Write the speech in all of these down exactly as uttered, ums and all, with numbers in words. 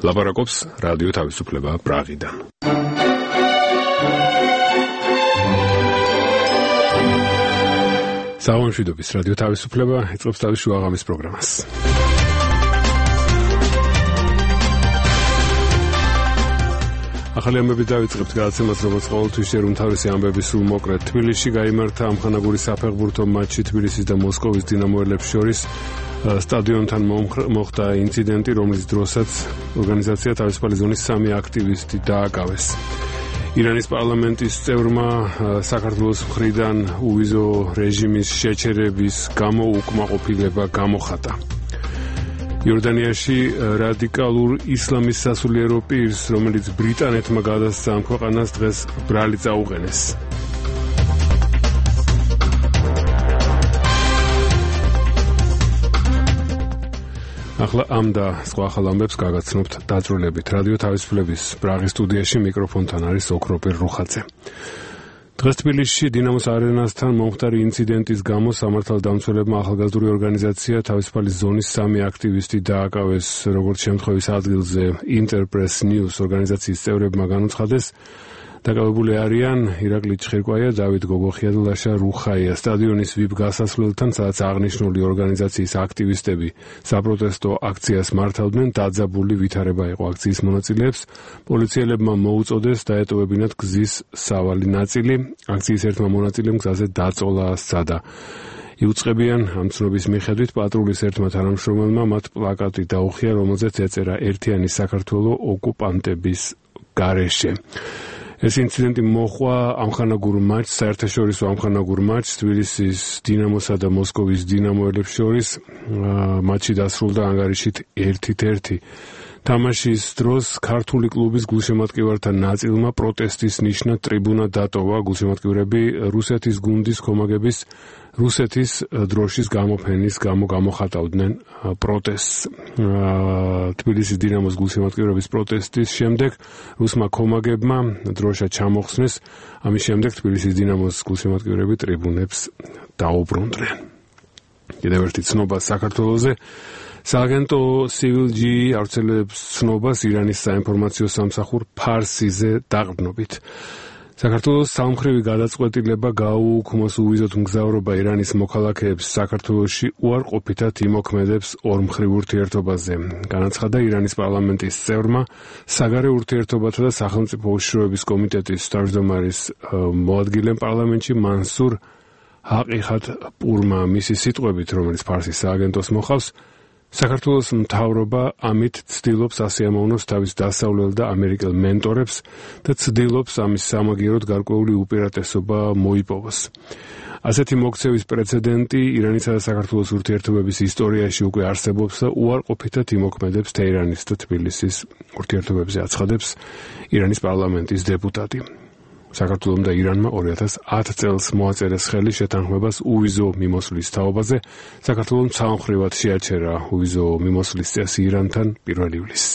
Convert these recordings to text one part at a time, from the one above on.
ლაპარაკობს რადიო თავისუფლება პრაღიდან. საუბრობთ რადიო თავისუფლება იწყებს თავის შუაღამის პროგრამას. ახალი ამბები დავიწყებთ გადაცემას, როგორც ყოველთვის ჯერ უმთავრესი ამბების სულ მოკლედ. თბილისში გაიმართა ამხანაგურის საფეხბურთო მატჩი თბილისის და მოსკოვის დინამოელებს შორის. სტადიონთან მოხდა ინციდენტი, რომლის დროსაც ორგანიზაცია თავისუფალი ზონის სამი აქტივისტი დააკავეს. ირანის პარლამენტის წევრმა საქართველოს მხრიდან უვიზო რეჟიმის შეჩერების გამო უკმაყოფილება გამოხატა. იორდანიაში რადიკალურ ისლამის სასულიერო პირს, რომელიც ბრიტანეთმა გადასცა ამ ქვეყანას, დღეს ბრალი წაუყენეს. ახლა ამ და სხვა ახალ ამბებს გაგაცნობთ დაწვრილებით. რადიო თავისუფლების პრაღის სტუდიაში მიკროფონთან არის ოქროპირ რუხაძე. დღეს თბილისში დინამოს არენასთან მომხდარი ინციდენტის გამო სამართალდამცველებმა ახალგაზრდული ორგანიზაცია თავისუფალი ზონის სამი აქტივისტი დააკავეს. როგორც შემთხვევის ადგილზე ინტერპრეს ნიუს ორგანიზაციის წევრებმა განუცხადეს, დაკავებული არიან ირაკლი ჩხირკვაია, დავით გოგოხია და ლაშა რუხაია. სტადიონის ვიპ გასასვლელთან, სადაც აღნიშნული ორგანიზაციის აქტივისტები საპროტესტო აქციას მართავდნენ, დაძაბული ვითარება იყო აქციის მონაწილეებს. პოლიციელებმა მოუწოდეს დაეტოვებინათ გზის სავალი ნაწილი. აქციის ერთმა მონაწილემ გზაზე დაწოლა სცადა. იუწყებიან ამ ცნობის მიხედვით პატრულის ერთმა თანამშრომელმა მათ პლაკატი დაუხია, რომელზეც ეწერა ერთიანი საქართველო ოკუპანტების გარეშე. ეს ინციდენტი მოხდა ამხანაგურ მატჩს, საერთაშორისო ამხანაგურ მატჩს თბილისის დინამოსა და მოსკოვის დინამოელებს შორის. მატჩი დასრულდა ანგარიშით ერთით ერთი. თამაშის დროს ქართული კლუბის გულშემატკივართა ნაწილმა პროტესტის ნიშნად ტრიბუნა დატოვა. გულშემატკივრები რუსეთის გუნდის კომაგების რუსეთის დროშის გამოფენის გამო გამოხატავდნენ პროტესტს. თბილისის დინამოს გულშემატკივრების პროტესტის შემდეგ რუსმა კომაგებმა დროშა ჩამოხსნეს. ამის შემდეგ თბილისის დინამოს გულშემატკივრები ტრიბუნებს დაუბრუნდნენ. კიდევ ერთი ცნობა საქართველოზე. სააგენტო სივილჯი ავრცელებს ცნობას ირანის საინფორმაციო სამსახურ ფარსიზე დაყრდნობით. საქართველოს სამმხრივი გადაწყვეტილება გააუქმოს უვიზოთ მგზავრობა ირანის მოქალაქეებს საქართველოში უარყოფითად იმოქმედებს ორმხრივ ურთიერთობაზე. განაცხადა ირანის პარლამენტის წევრმა, საგარეო ურთიერთობათა და სახელმწიფო უშიშროების კომიტეტის თავმჯდომარის მოადგილემ პარლამენტში მანსურ ჰაყიხათ პურმა. მისი სიტყვებით, რომელიც ფარსის სააგენტოს მოხავს, საქართველოს მთავრობა ამით ცდილობს ასიამოვნოს თავის დასავლელ და ამერიკელ მენტორებს და ცდილობს ამის სამაგიეროდ გარკვეული უპირატესობა მოიპოვოს. ასეთი მოქცევის პრეცედენტი ირანისა და საქართველოს ურთიერთობების ისტორიაში უკვე არსებობს და უარყოფითად იმოქმედებს თეირანის და თბილისის ურთიერთობებზე, აცხადებს ირანის პარლამენტის დეპუტატი. საქართველომ და ირანმა ორი ათას ათი წელს მოაწერეს ხელი შეთანხმებას უვიზო მიმოსვლის თაობაზე. საქართველომ სამმხრივად შეაჩერა უვიზო მიმოსვლის წესი ირანთან პირველ ივლისს.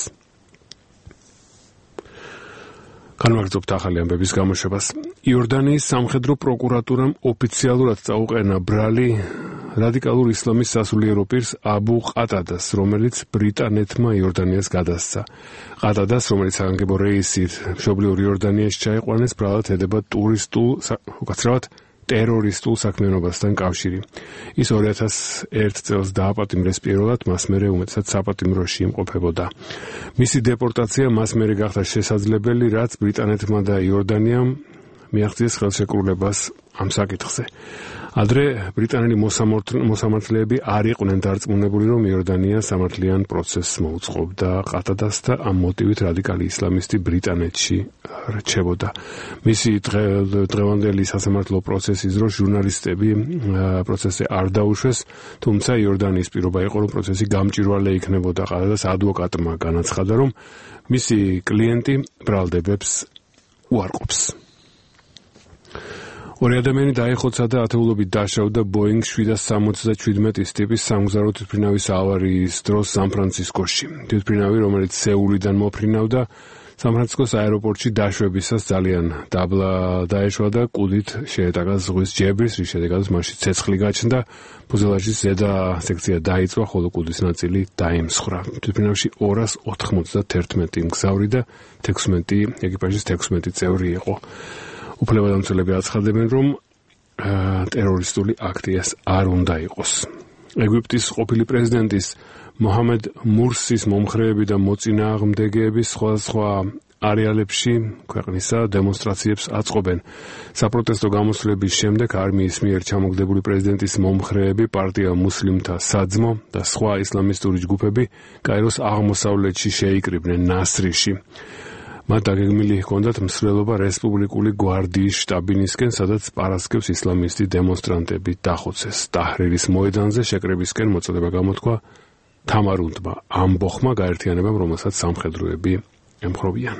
განვაგრძობთ ახალი ამბების გამოშვებას. იორდანიის სამხედრო პროკურატურამ ოფიციალურად წაუყენა ბრალი რადიკალურ ისლამის სასულიერო პირს აბუ ყატადას, რომელიც ბრიტანეთმა იორდანიას გადასცა. ყატადას, რომელიც საგანგებო რეისით მშობლიურ იორდანიაში ჩაიყვანეს, ბრალად ედება ტურისტულ, უკაცრავად ტერორისტულ საქმიანობასთან კავშირი. ის ორი ათას ერთი წელს დააპატიმრეს პირველად, მას მერე უმეტესად საპატიმროში იმყოფებოდა. მისი დეპორტაცია მას მერე გახდა შესაძლებელი, რაც ბრიტანეთმა და იორდანიამ მიაღწიეს ხელშეკრულებას ამ საკითხზე. ადრე ბრიტანელი მოსამართლეები არ იყვნენ დარწმუნებული, რომ იორდანია სამართლიან პროცესს მოუწყობდა ყატადას და ამ მოტივით რადიკალი ისლამისტი ბრიტანეთში რჩებოდა. მისი დღევანდელი სასამართლო პროცესის დროს ჟურნალისტები პროცესზე არ დაუშვეს, თუმცა იორდანიის პირობა იყო, რომ პროცესი გამჭვირვალე იქნებოდა. ყატადას ადვოკატმა განაცხადა, რომ მისი კლიენტი ბრალდებებს უარყოფს. ორი ადამიანი დაიხოცა და ათეულობით დაშავდა ბოინგ შვიდას სამოცდაშვიდმეტის ტიპის სამგზავრო თვითმფრინავის ავარიის დროს სან-ფრანცისკოში. თვითმფრინავი, რომელიც სეულიდან მოფრინავდა, სან-ფრანცისკოს აეროპორტში დაშვებისას ძალიან დაბლა დაეშვა და კუდით შეეტაკა ზღვის ჯებრის, რის შედეგადაც მასში ცეცხლი გაჩნდა, ფუზელაჟის ზედა სექცია დაიწვა, ხოლო კუდის ნაწილი დაიმსხვრა. თვითმფრინავში ორას ოთხმოცდათერთმეტი მგზავრი და თექვსმეტი ეკიპაჟის თექვსმეტი წევრი იყო. უფლებადამცველები აცხადებენ, რომ ტერორისტული აქტი ეს არ უნდა იყოს. ეგვიპტის ყოფილი პრეზიდენტის მოჰამედ მურსის მომხრეები და მოწინააღმდეგეები სხვადასხვა არეალებში ქვეყნისა დემონსტრაციებს აწყობენ. საპროტესტო გამოსვლების შემდეგ არმიის მიერ ჩამოგდებული პრეზიდენტის მომხრეები, პარტია მუსლიმთა საძმო და სხვა ისლამისტური ჯგუფები კაიროს აღმოსავლეთში შეიკრიბნენ ნასრიში. მათ დაგეგმილი ჰქონდათ მსვლელობა რესპუბლიკური გვარდიის შტაბინისკენ, სადაც პარასკევს ისლამისტი დემონსტრანტები დახოცეს. ტაჰრირის მოედანზე შეკრებისკენ მოწოდება გამოთქვა თამარუნდმა, ამბოხმა გაერთიანებამ, რომელსაც სამხედროები ემხრობიან.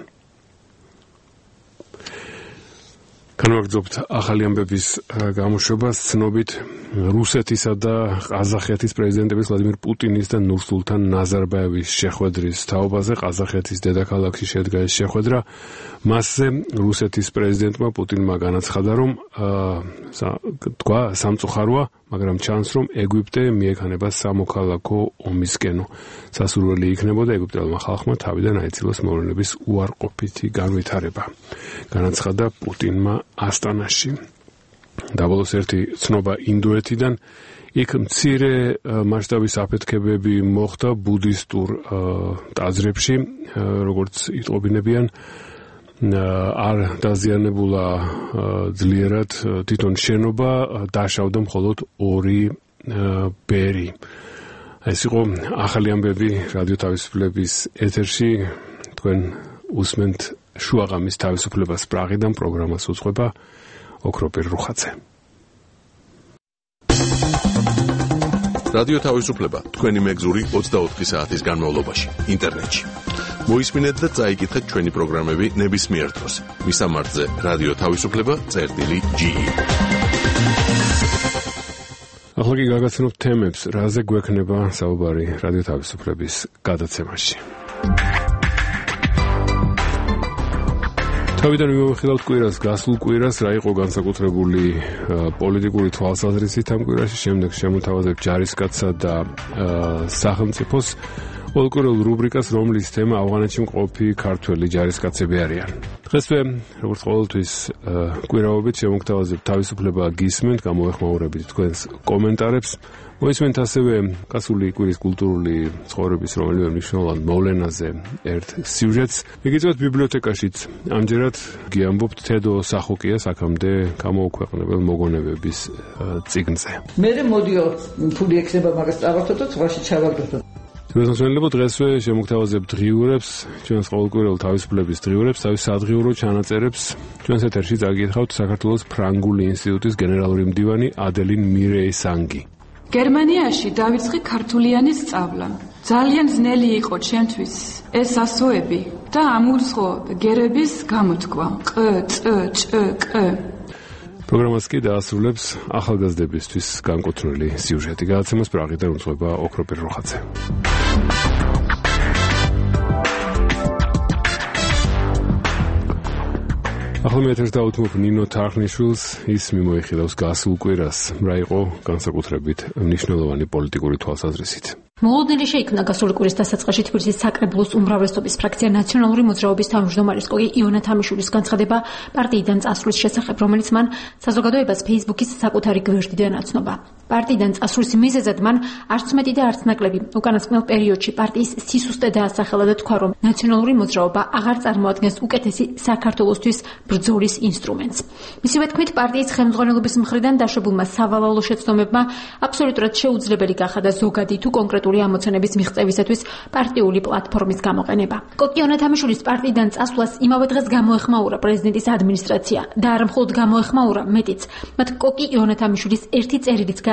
განვაგრძობთ ახალი ამბების გამოშვებას. ცნობით რუსეთისა და ყაზახეთის პრეზიდენტების ვლადიმირ პუტინის და ნურსულთან ნაზარბაევის შეხვედრის თაობაზე. ყაზახეთის დედაქალაქში შედგა ეს შეხვედრა. მასზე რუსეთის პრეზიდენტმა პუტინმა განაცხადა, რომ თქვა სამწუხაროა, მაგრამ ჩანს, რომ ეგვიპტე მიექანება სამოქალაქო ომისკენო. სასურველი იქნებოდა ეგვიპტელმა ხალხმა თავიდან აეცილოს მოვლენების უარყოფითი განვითარება. განაცხადა პუტინმა ასტანაში. დაბოლოს ერთი ცნობა ინდოეთიდან. იქ მცირე მასშტაბის აფეთქებები მოხდა ბუდისტურ ტაძრებში, როგორც იტყობინებიან, არ დაზიანებულა ძლიერად თვითონ შენობა, დაშავდა მხოლოდ ორი ბერი. ეს იყო ახალი ამბები რადიო თავისუფლების ეთერში. თქვენ უსმენთ შუაღამის თავისუფლებას პრაღიდან, პროგრამას უძღვება ოქროპირ რუხაძე. რადიო თავისუფლება თქვენი მეგზური ოცდაოთხი საათის განმავლობაში ინტერნეტში. მოისმინეთ და წაიკითხეთ ჩვენი პროგრამები ნებისმიერ დროს. მისამართზე რადიო თავისუფლება წერტილი ჯი. ახლა კი გაგაცნობთ თემებს, რაზე გვექნება საუბარი რადიო თავისუფლების გადაცემაში. თავიდან მიმოვიხილავთ კვირას, გასულ კვირას, რა იყო განსაკუთრებული პოლიტიკური თვალსაზრისით ამ კვირაში, შემდეგ შემოთავაზებთ ჯარისკაცსა და სახელმწიფოს პოლიტიკურ რუბრიკას, რომლის თემა ავღანეთში მყოფი ქართველი ჯარისკაცები არიან. დღესვე, როგორც ყოველთვის, კვირაობით შემოგთავაზებთ თავისუფლება გისმენთ, გამოეხმაურებით თქვენს კომენტარებს. მოისმენთ ასევე გასული კვირის კულტურული ცხოვრების რომელიმე მნიშვნელოვან მოვლენაზე ერთ სიუჟეტს. მიგიწევთ ბიბლიოთეკაშიც. ამჯერად გიამბობთ თედო სახოკიას აქამდე გამოუქვეყნებელ მოგონებების წიგნზე. მე მოდიო ფული ექნება მაგას წავართოთ და ზღვაში ჩავაგდოთ. მოსმენლებო დღესვე შემოგთავაზებთ დღიურებს, ჩვენს ყოველკვირეულ თავისუფლების დღიურებს, თავის სადღიურო ჩანაწერებს. ჩვენს ეთერში წაგიკითხავთ საქართველოს ფრანგული ინსტიტუტის გენერალური მდივანი ადელინ მირეისანგი. გერმანიაში დავიწყე ქართულიანი სწავლა. ძალიან ძნელი იყო ჩემთვის ეს ასოები და ამურწყო გერების გამოთქვა. ყ, წ, ჭ, კ. პროგრამას კი დაასრულებს ახალგაზრდებისთვის განკუთვნილი სიუჟეტი. გადაცემას პრაღიდან უძღვება ოქროპირ რუხაძე. ახლა მე ეთერს დავუთმობ ნინო თარხნიშვილს, ის მიმოიხილავს გასულ კვირას, რა იყო განსაკუთრებით მნიშვნელოვანი პოლიტიკური თვალსაზრისით. მოლოდნელი შეიქმნა გასული კვირის დასაწყისში თბილისის საკრებულოს უმრავლესობის ფრაქცია ნაციონალური მოძრაობის თავმჯდომარის კოგი იონა თამიშვილის განცხადება პარტიიდან წასვლის შესახებ, რომელიც მან საზოგადოებას ფეისბუქის საკუთარი გვერდიდან აცნობა. პარტიიდან წასვლის მიზეზად მან არც მეტი და არც ნაკლები უკანასკნელ პერიოდში პარტიის სისუსტე დაასახელა და თქვა, რომ ნაციონალური მოძრაობა აღარ წარმოადგენს უკეთესი საქართველოსთვის ბრძოლის ინსტრუმენტს. მისივე თქმით, პარტიის ხელმძღვანელობის მხრიდან დაშვებულმა სავალალო შეცდომებმა აბსოლუტურად შეუძლებელი გახადა ზოგადი თუ კონკრეტული ამოცანების მიღწევისათვის პარტიული პლატფორმის გამოყენება. კოკი იონა თამიშვილის პარტიიდან წასვლას იმავე დღეს გამოეხმაურა პრეზიდენტის ადმინისტრაცია და არა მხოლოდ გამოეხმაურა, მეტიც, მათ კოკი იონა თამიშვილის ერთი წერილიც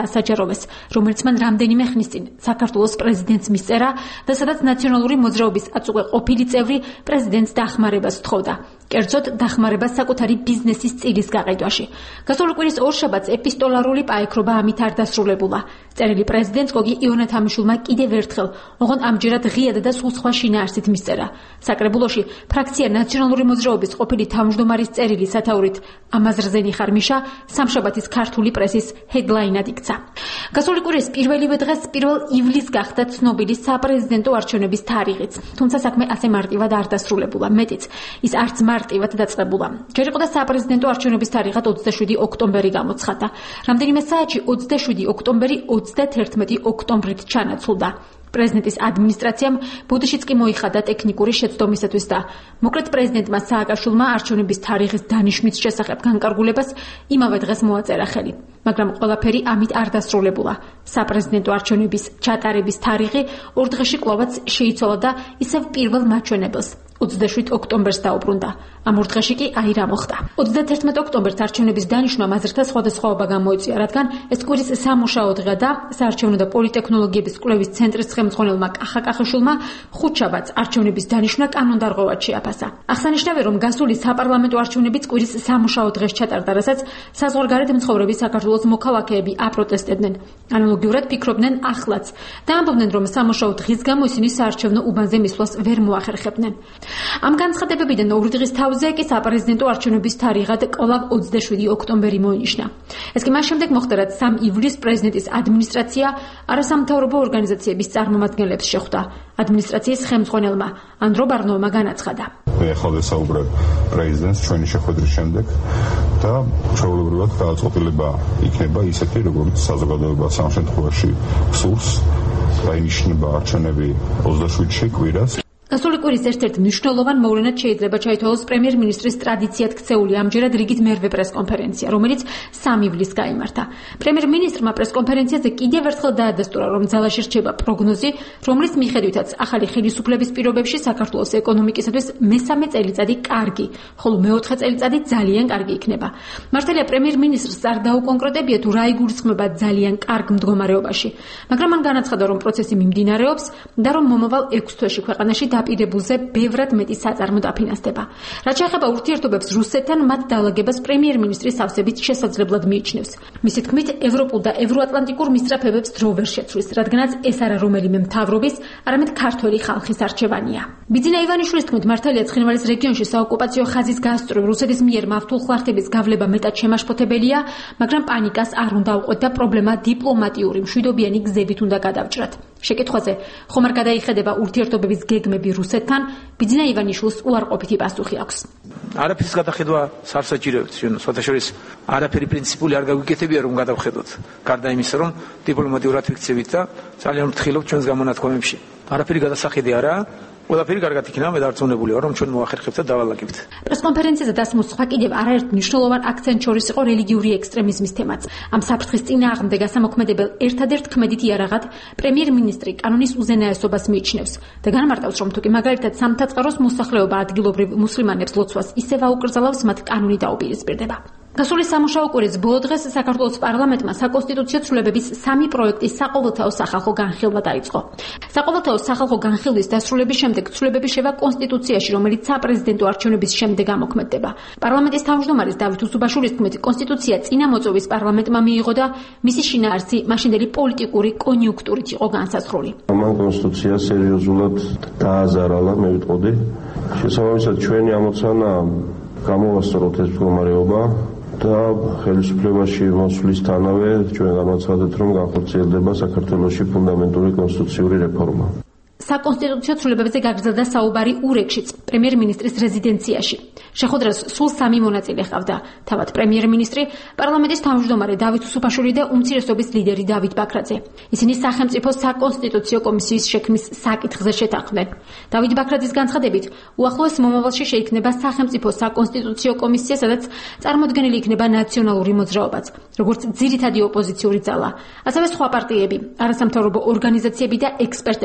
საჯაროვეს, რომელიც მან რამდენიმე ხნის წინ საქართველოს პრეზიდენტს მისწერა და სადაც ნაციონალური მოძრაობის აწუღე ყოფილი წევრი პრეზიდენტს დახმარებას თხოვდა. კერძოდ დახმარებას საკუთარი ბიზნესის წილის გაყიდვაში. გასული კვირის ორშაბათს ეპისტოლარული პაექრობა ამით არ დასრულებულა. წერილი პრეზიდენტს გოგი იონათამიშვილმა კიდევ ერთხელ, ოღონდ ამჯერად ღიად და სულ სხვა შინაარსით მისწერა. საკრებულოში ფრაქცია ნაციონალური მოძრაობის ყოფილი თავმჯდომარის წერილი სათაურით ამაზრზენი ხარმიშა სამშაბათის ქართული პრესის ჰედლაინად იქცა. გასული კვირის პირველივე დღეს პირველ ივლისს გახდა ცნობილი საპრეზიდენტო არჩევნების თარიღიც. თუმცა საქმე ასე მარტივად არ დასრულებულა. მეტიც, ის არც მარტივად დაწყებულა. ჯერ იყო და საპრეზიდენტო არჩევნების თარიღად ოცდაშვიდი ოქტომბერი გამოცხადა. რამდენიმე საათში ოცდაშვიდი ოქტომბერი ოცდაათერთმეტი ოქტომბრით ჩანაცვლდა. პრეზიდენტის ადმინისტრაციამ ბუდიშიც კი მოიხადა ტექნიკური შეცდომისათვის და მოკლედ პრეზიდენტმა სააკაშვილმა არჩევნების თარიღის დანიშვნის შესახებ განკარგულებას იმავე დღეს მოაწერა ხელი. მაგრამ ყველაფერი ამით არ დასრულებულა. საპრეზიდენტო არჩევნების ჩატარების თარიღი ორ დღეში კვლავაც შეიცვალა და ისევ პირველ მაჩვენებელს ოცდაშვიდ ოქტომბერს დაუბრუნდა. ამ ორ დღეში კი აი რა მოხდა. ოცდაათერთმეტ ოქტომბერს არჩევნების დანიშვნა აზრთა სხვადასხვაობა გამოიწვია, რადგან ეს კვირის სამუშაო დღე და საარჩევნო და პოლიტექნოლოგიების კვლევის ცენტრის ხელმძღვანელმა კახა კახიშვილმა ხუთშაბათს არჩევნების დანიშვნა კანონდარღვევად შეაფასა. აღსანიშნავია, რომ გასული საპარლამენტო არჩევნებიც კვირის სამუშაო დღეს ჩატარდა, რასაც საზღვარგარეთ მცხოვრები საქართველოს მოქალაქეები აპროტესტებდნენ. ანალოგიურად ფიქრობდნენ ახლაც და ამბობდნენ, რომ სამუშაო დღის გამო ისინი საარჩევნო უბანზე მისვლას ვერ მოახერხებდნენ. ამ განცხადებებიდან ორი დღის თავზე კი საპრეზიდენტო არჩევნების თარიღად კვლავ ოცდაშვიდი ოქტომბერი მოინიშნა. ეს კი მას შემდეგ მოხდა, რაც სამ ივლისს პრეზიდენტის ადმინისტრაცია არასამთავრობო ორგანიზაციების წარმომადგენლებს შეხვდა. ადმინისტრაციის ხელმძღვანელმა ანდრო ბარნოვმა განაცხადა. ეხლა საუბრობ პრეზიდენტს ჩვენი შეხვედრის შემდეგ და ჩვეულებრივად გადაწყვეტილება იქნება ისეთი, როგორც საზოგადოება სამ შემთხვევაში სურს, დაინიშნება არჩევნები ოცდაშვიდში კვირას. გასული კვირის ერთ-ერთ მნიშვნელოვან მოვლენად შეიძლება ჩაითვალოს პრემიერ-მინისტრის ტრადიციად ქცეული ამჯერად რიგით მერვე პრესკონფერენცია, რომელიც სამ ივლისს გაიმართა. პრემიერ-მინისტრმა პრესკონფერენციაზე კიდევ ერთხელ დაადასტურა, რომ ძალაში რჩება პროგნოზი, რომლის მიხედვითაც ახალი ხელისუფლების პირობებში საქართველოს ეკონომიკისათვის მესამე წელიწადი კარგი, ხოლო მეოთხე წელიწადი ძალიან კარგი იქნება. მართალია პრემიერ-მინისტრს არ დაუკონკრეტებია თუ რა იგულისხმება ძალიან კარგ მდგომარეობაში, მაგრამ მან განაცხადა, რომ პროცესი მიმდინარეობს და რომ მომავალ ექვს თვეში ქვეყანაში დაპირებულზე ბევრად მეტი საწარმო დაფინანსდება. რაც შეეხება ურთიერთობებს რუსეთთან, მათ დაალაგებას პრემიერ-მინისტრის სავსებით შესაძლებლად მიიჩნევს. მისი თქმით, ევროპულ და ევროატლანტიკურ მისწრაფებებს დრო ვერ შეცვლის, რადგანაც ეს არა რომელიმე მთავრობის, არამედ ქართველი ხალხის არჩევანია. ბიძინა ივანიშვილის თქმით, მართალია ცხინვალის რეგიონში საოკუპაციო ხაზის გასწვრივ რუსეთის მიერ მავთულ ხლართების გავლება მეტად შემაშფოთებელია, მაგრამ პანიკას არ უნდა უყვეთ და პრობლემა დიპლომატიური მშვიდობიანი გზებით უნდა გადავჭრათ. შეკითხვაზე, ხომ არ გადაიხედება ურთიერთობების გეგმები რუსეთთან, ბიძინა ივანიშვილს უარყოფითი პასუხი აქვს. არაფრის გადახედვა არ საჭიროებს, ჩვენ სხვათაშორის არაფერი პრინციპული არ გაგვიკეთებია, რომ გადავხედოთ. გარდა იმისა, რომ დიპლომატიურად ვიქცევით და ძალიან ვფრთხილობთ ჩვენს გამონათქვამებში. არაფერი გადასახედი არაა. ყველაფერი კარგად იქნება, მე დარწმუნებულია, რომ ჩვენ მოახერხებთ და დავალაგებთ. პრესკონფერენციაზე დასმულ სხვა კიდევ არაერთ მნიშვნელოვან აქცენტ შორის იყო რელიგიური ექსტრემიზმის თემაც. ამ საფრთხის წინააღმდეგ გასამოქმედებელ ერთადერთ ქმედით იარაღად პრემიერ-მინისტრი კანონის უზენაესობას მიიჩნევს და განმარტავს, რომ თუკი მაგალითად სამთაწყაროს მოსახლეობა ადგილობრივ მუსლიმანებს ლოცვას ისევ აუკრძალავს, მათ კანონი დაუპირისპირდება. გასული სამუშაო კვირის ბოლო დღეს საქართველოს პარლამენტმა საკონსტიტუციო ცვლილებების სამი პროექტის საყოველთაო სახალხო განხილვა დაიწყო. საყოველთაო სახალხო განხილვის დასრულების შემდეგ ცვლილებები შევა კონსტიტუციაში, რომელიც საპრეზიდენტო არჩევნების შემდეგ ამოქმედდება. პარლამენტის თავმჯდომარის დავით უსუბაშვილის თქმით, კონსტიტუცია წინა მოწვევის პარლამენტმა მიიღო და მისი შინაარსი მაშინდელი პოლიტიკური კონიუნქტურით იყო განსაზღვრული. ამან კონსტიტუცია სერიოზულად დააზარალა, მე ვიტყოდი. შესაბამისად, ჩვენი ამოცანა გამოვასწოროთ ეს მდგომარეობა და ხელისუფლებაში მოსვლისთანავე ჩვენ განვაცხადეთ, რომ განხორციელდება საქართველოში ფუნდამენტური კონსტიტუციური რეფორმა. საკონსტიტუციო ცვლილებებზე გაგრძელდა საუბარი ურეკშიც, პრემიერ-მინისტრის რეზიდენციაში. შეხვედრას სულ სამი მონაწილე ჰყავდა. თავად პრემიერ-მინისტრი, პარლამენტის თავმჯდომარე დავით უსუფაშვილი და უმცირესობის ლიდერი დავით ბაქრაძე. ისინი სახელმწიფო საკონსტიტუციო კომისიის შექმნის საკითხზე შეთანხმდნენ. დავით ბაქრაძის განცხადებით, უახლოეს მომავალში შეიქმნება სახელმწიფო საკონსტიტუციო კომისია, სადაც წარმოდგენილი იქნება ნაციონალური მოძრაობაც, როგორც ძირითადი ოპოზიციური ძალა, ასევე სხვა პარტიები, არასამთავრობო ორგანიზაციები და ექსპერტები.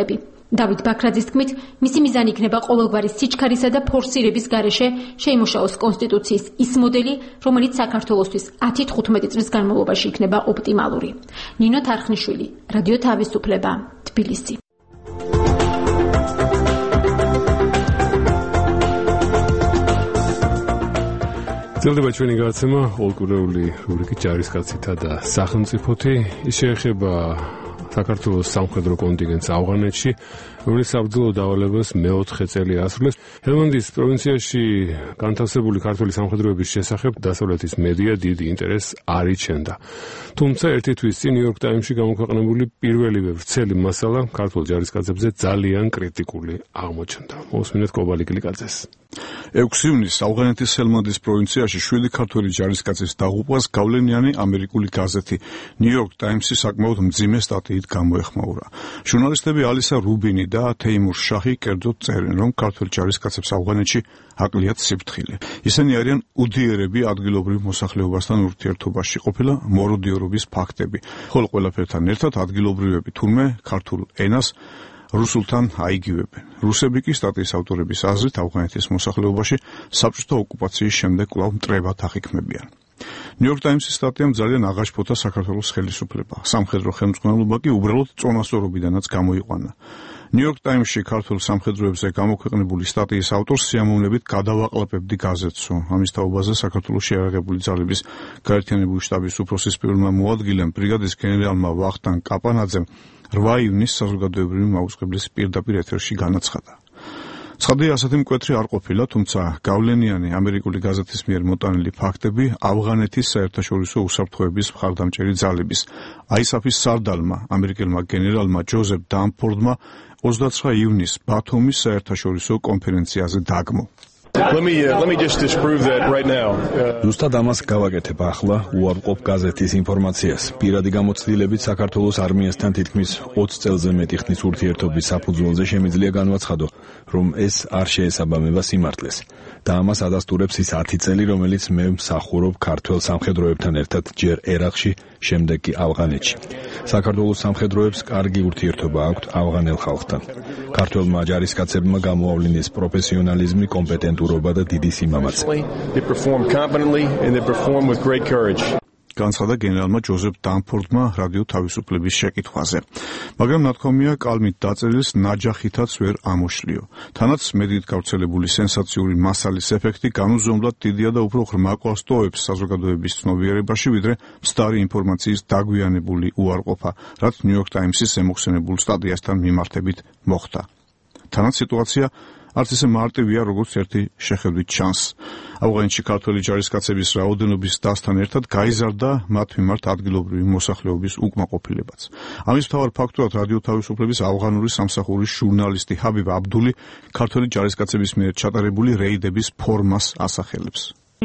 დავით ბაქრაძის თქმით, მისი მიზანი იქნება ყოველგვარი სიჩქარისა და ფორსირების გარეშე შეიმუშაოს კონსტიტუციის ის მოდელი, რომელიც საქართველოსთვის ათი თხუთმეტი წლის განმავლობაში იქნება ოპტიმალური. ნინო თარხნიშვილი, რადიო თავისუფლება, თბილისი. ძელდება ჩვენი გადაცემა ოლკურეული რუბრიკით ჯარისკაცითა და სახელმწიფოთი. ის შეეხება საქართველოს სამხედრო კონტინგენტს ავღანეთში, რომელიც საბრძოლო დავალებას მეოთხე წელი ასრულებს. ჰელმანდის პროვინციაში განთავსებული ქართული სამხედროების შესახებ დასავლეთის მედია დიდი ინტერესს არ იჩენდა. თუმცა ერთი თვის წინ ნიუ-იორკ ტაიმსში გამოქვეყნებული პირველივე ვრცელი მასალა ქართულ ჯარისკაცებზე ძალიან კრიტიკული აღმოჩნდა. მოსმინეთ კობალი კლიკაძეს. ექვსი ივნისს ავღანეთის ჰელმანდის პროვინციაში შვიდი ქართველი ჯარისკაცის დაღუპვას გავლენიანი ამერიკული გაზეთი ნიუ-იორკ ტაიმსი საკმაოდ მძიმე სტატიით გამოეხმაურა. ჟურნალისტები ალისა რუბინი და თეიმურ შაჰი კერძოდ წერენ, რომ ქართველ ჯარისკაცებს ავღანეთში აკლიათ სიფრთხილე. ისინი არიან უდიერები ადგილობრივ მოსახლეობასთან ურთიერთობაში ყოფილა მოროდიორობის ფაქტები, ხოლო ყველაფერთან ერთად ადგილობრივები თურმე ქართულ ენას რუსულთან აიგივებენ. რუსები კი სტატიის ავტორების აზრით ავღანეთის მოსახლეობაში საბჭოთა ოკუპაციის შემდეგ კვლავ მტრებად აღიქმებიან. ნიუ-იორკ ტაიმსის სტატიამ ძალიან აღაშფოთა საქართველოს ხელისუფლება. სამხედრო ხელმძღვანელობა კი უბრალოდ წონასწორობიდანაც გამოიყვანა. ნიუ-იორკ ტაიმსში ქართულ სამხედროებზე გამოქვეყნებული სტატიის ავტორს სიამოვნებით გადავაყლაპებდი გაზეთსო. ამის თაობაზე საქართველოში აერაღებული ძალების გაერთიანებული შტაბის უფროსის პირველმა მოადგილემ ბრიგადის გენერალმა ვახტანგ კაპანაძემ რვა ივნისს საზოგადოებრივი მაუწყებლის პირდაპირ ეთერში განაცხადა. ცხადია, ასეთი მკვეთრი არ ყოფილა, თუმცა გავლენიანი ამერიკული გაზეთის მიერ მოტანილი ფაქტები ავღანეთის საერთაშორისო უსაფრთხოების მხარდამჭერი ძალების აისაფის სარდალმა, ამერიკელმა გენერალმა ჯოზეფ დამფორდმა ოცდაცხრა ივნისს ბათუმის საერთაშორისო კონფერენციაზე დაგმო. Let me uh, let me just disprove that right now. ზუსტად ამას გავაკეთებ ახლა, უარყოფ გაზეთის ინფორმაციას. პირადი გამოცდილებით საქართველოს არმიასთან თითქმის ოცი წელზე მეტი ხნის ურთიერთობის საფუძველზე შემიძლია განვაცხადო, რომ ეს არ შეესაბამება სიმართლეს. და ამას ადასტურებს ის ათი წელი, რომელიც მე მსახურობ ქართველ სამხედროებთან ერთად ჯერ ერაყში, შემდეგ კი ავღანეთში. საქართველოს სამხედროებს კარგი ურთიერთობა აქვთ ავღანელ ხალხთან. ქართველმა ჯარისკაცებმა გამოავლინეს პროფესიონალიზმი, კომპეტენტურობა და დიდი სიმამაცე. They perform competently and they perform with great courage. განცხადა გენერალმა ჯოზეფ დამფორდმა რადიო თავისუფლების შეკითხვაზე. მაგრამ ნათქვამია კალმით დაწერილს ნაჯახითაც ვერ ამოშლიო. თანაც მედიით გავრცელებული სენსაციური მასალის ეფექტი განუზომლად დიდია და უფრო ღრმაყვავს ტოვებს საზოგადოების ცნობიერებაში, ვიდრე მცდარი ინფორმაციის დაგვიანებული უარყოფა, რაც ნიუ-იორკ ტაიმსის ემოხსენებულ სტატიასთან მიმართებით მოხდა. თანაც სიტუაცია არც ისე მარტივია, როგორც ერთი შეხედვით ჩანს. ავღანეთში ქართველი ჯარისკაცების რაოდენობის დასთან ერთად გაიზარდა მათ მიმართ ადგილობრივი მოსახლეობის უკმაყოფილებაც. ამის მთავარ ფაქტორად რადიო თავისუფლების ავღანური სამსახურის ჟურნალისტი ჰაბიბ აბდული ქართველი ჯარისკაცების მიერ ჩატარებული რეიდების ფორმას ასახელებს.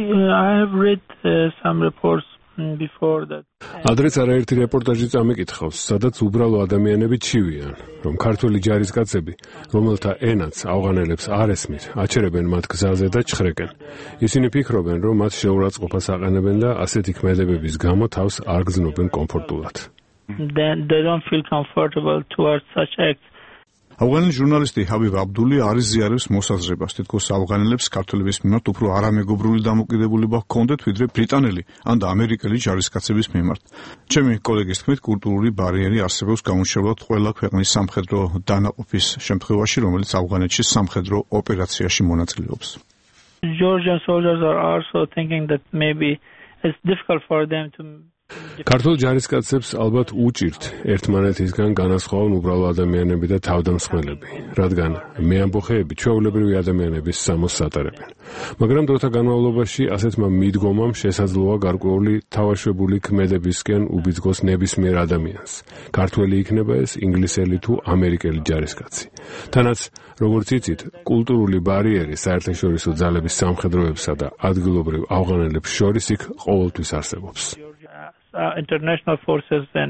I have read uh, some reports before that. ადრეც არაერთი რეპორტაჟი წამიკითხავს, სადაც უბრალო ადამიანები ჩივიან, რომ ქართული ჯარისკაცები, რომელთა ენაც ავღანელებს არ ესმით, აჩერებენ მათ გზაზე და ჩხრეკენ. ისინი ფიქრობენ, რომ მათ შეურაცხყოფას აყენებენ და ასეთი ქმედებების გამო თავს არ გრძნობენ კომფორტულად. Then they don't feel comfortable towards such acts. ავღანელი ჟურნალისტი ჰაბიბ აბდული არ იზიარებს მოსაზრებას, თითქოს ავღანელებს ქართველების მიმართ უფრო არამეგობრული დამოკიდებულება ჰქონდეთ, ვიდრე ბრიტანელი ან ამერიკელი ჯარისკაცების მიმართ. ჩემი კოლეგის თქმით, კულტურული ბარიერი არსებობს გამორჩეულად ყველა ქვეყნის სამხედრო დანაყოფის შემთხვევაში, რომელიც ავღანეთში სამხედრო ოპერაციაში მონაწილეობს. Georgian soldiers are also thinking that maybe it's difficult for them to ქართულ ჯარისკაცებს ალბათ უჭირთ ერთმანეთისგან განასხვავონ უბრალო ადამიანები და თავდამსხმელები, რადგან მეამბოხეები ჩვეულებრივი ადამიანების სამოსს ატარებენ. მაგრამ დროთა განმავლობაში ასეთმა მიდგომამ შესაძლოა გარკვეული თავაშვებული ქმედებისკენ უბიძგოს ნებისმიერ ადამიანს. ქართველი იქნება ეს ინგლისელი თუ ამერიკელი ჯარისკაცი. თანაც, როგორც იცით, კულტურული ბარიერი საერთაშორისო ძალების სამხედროებსა და ადგილობრივ ავღანელებს შორის იქ ყოველთვის არსებობს. Uh, international forces and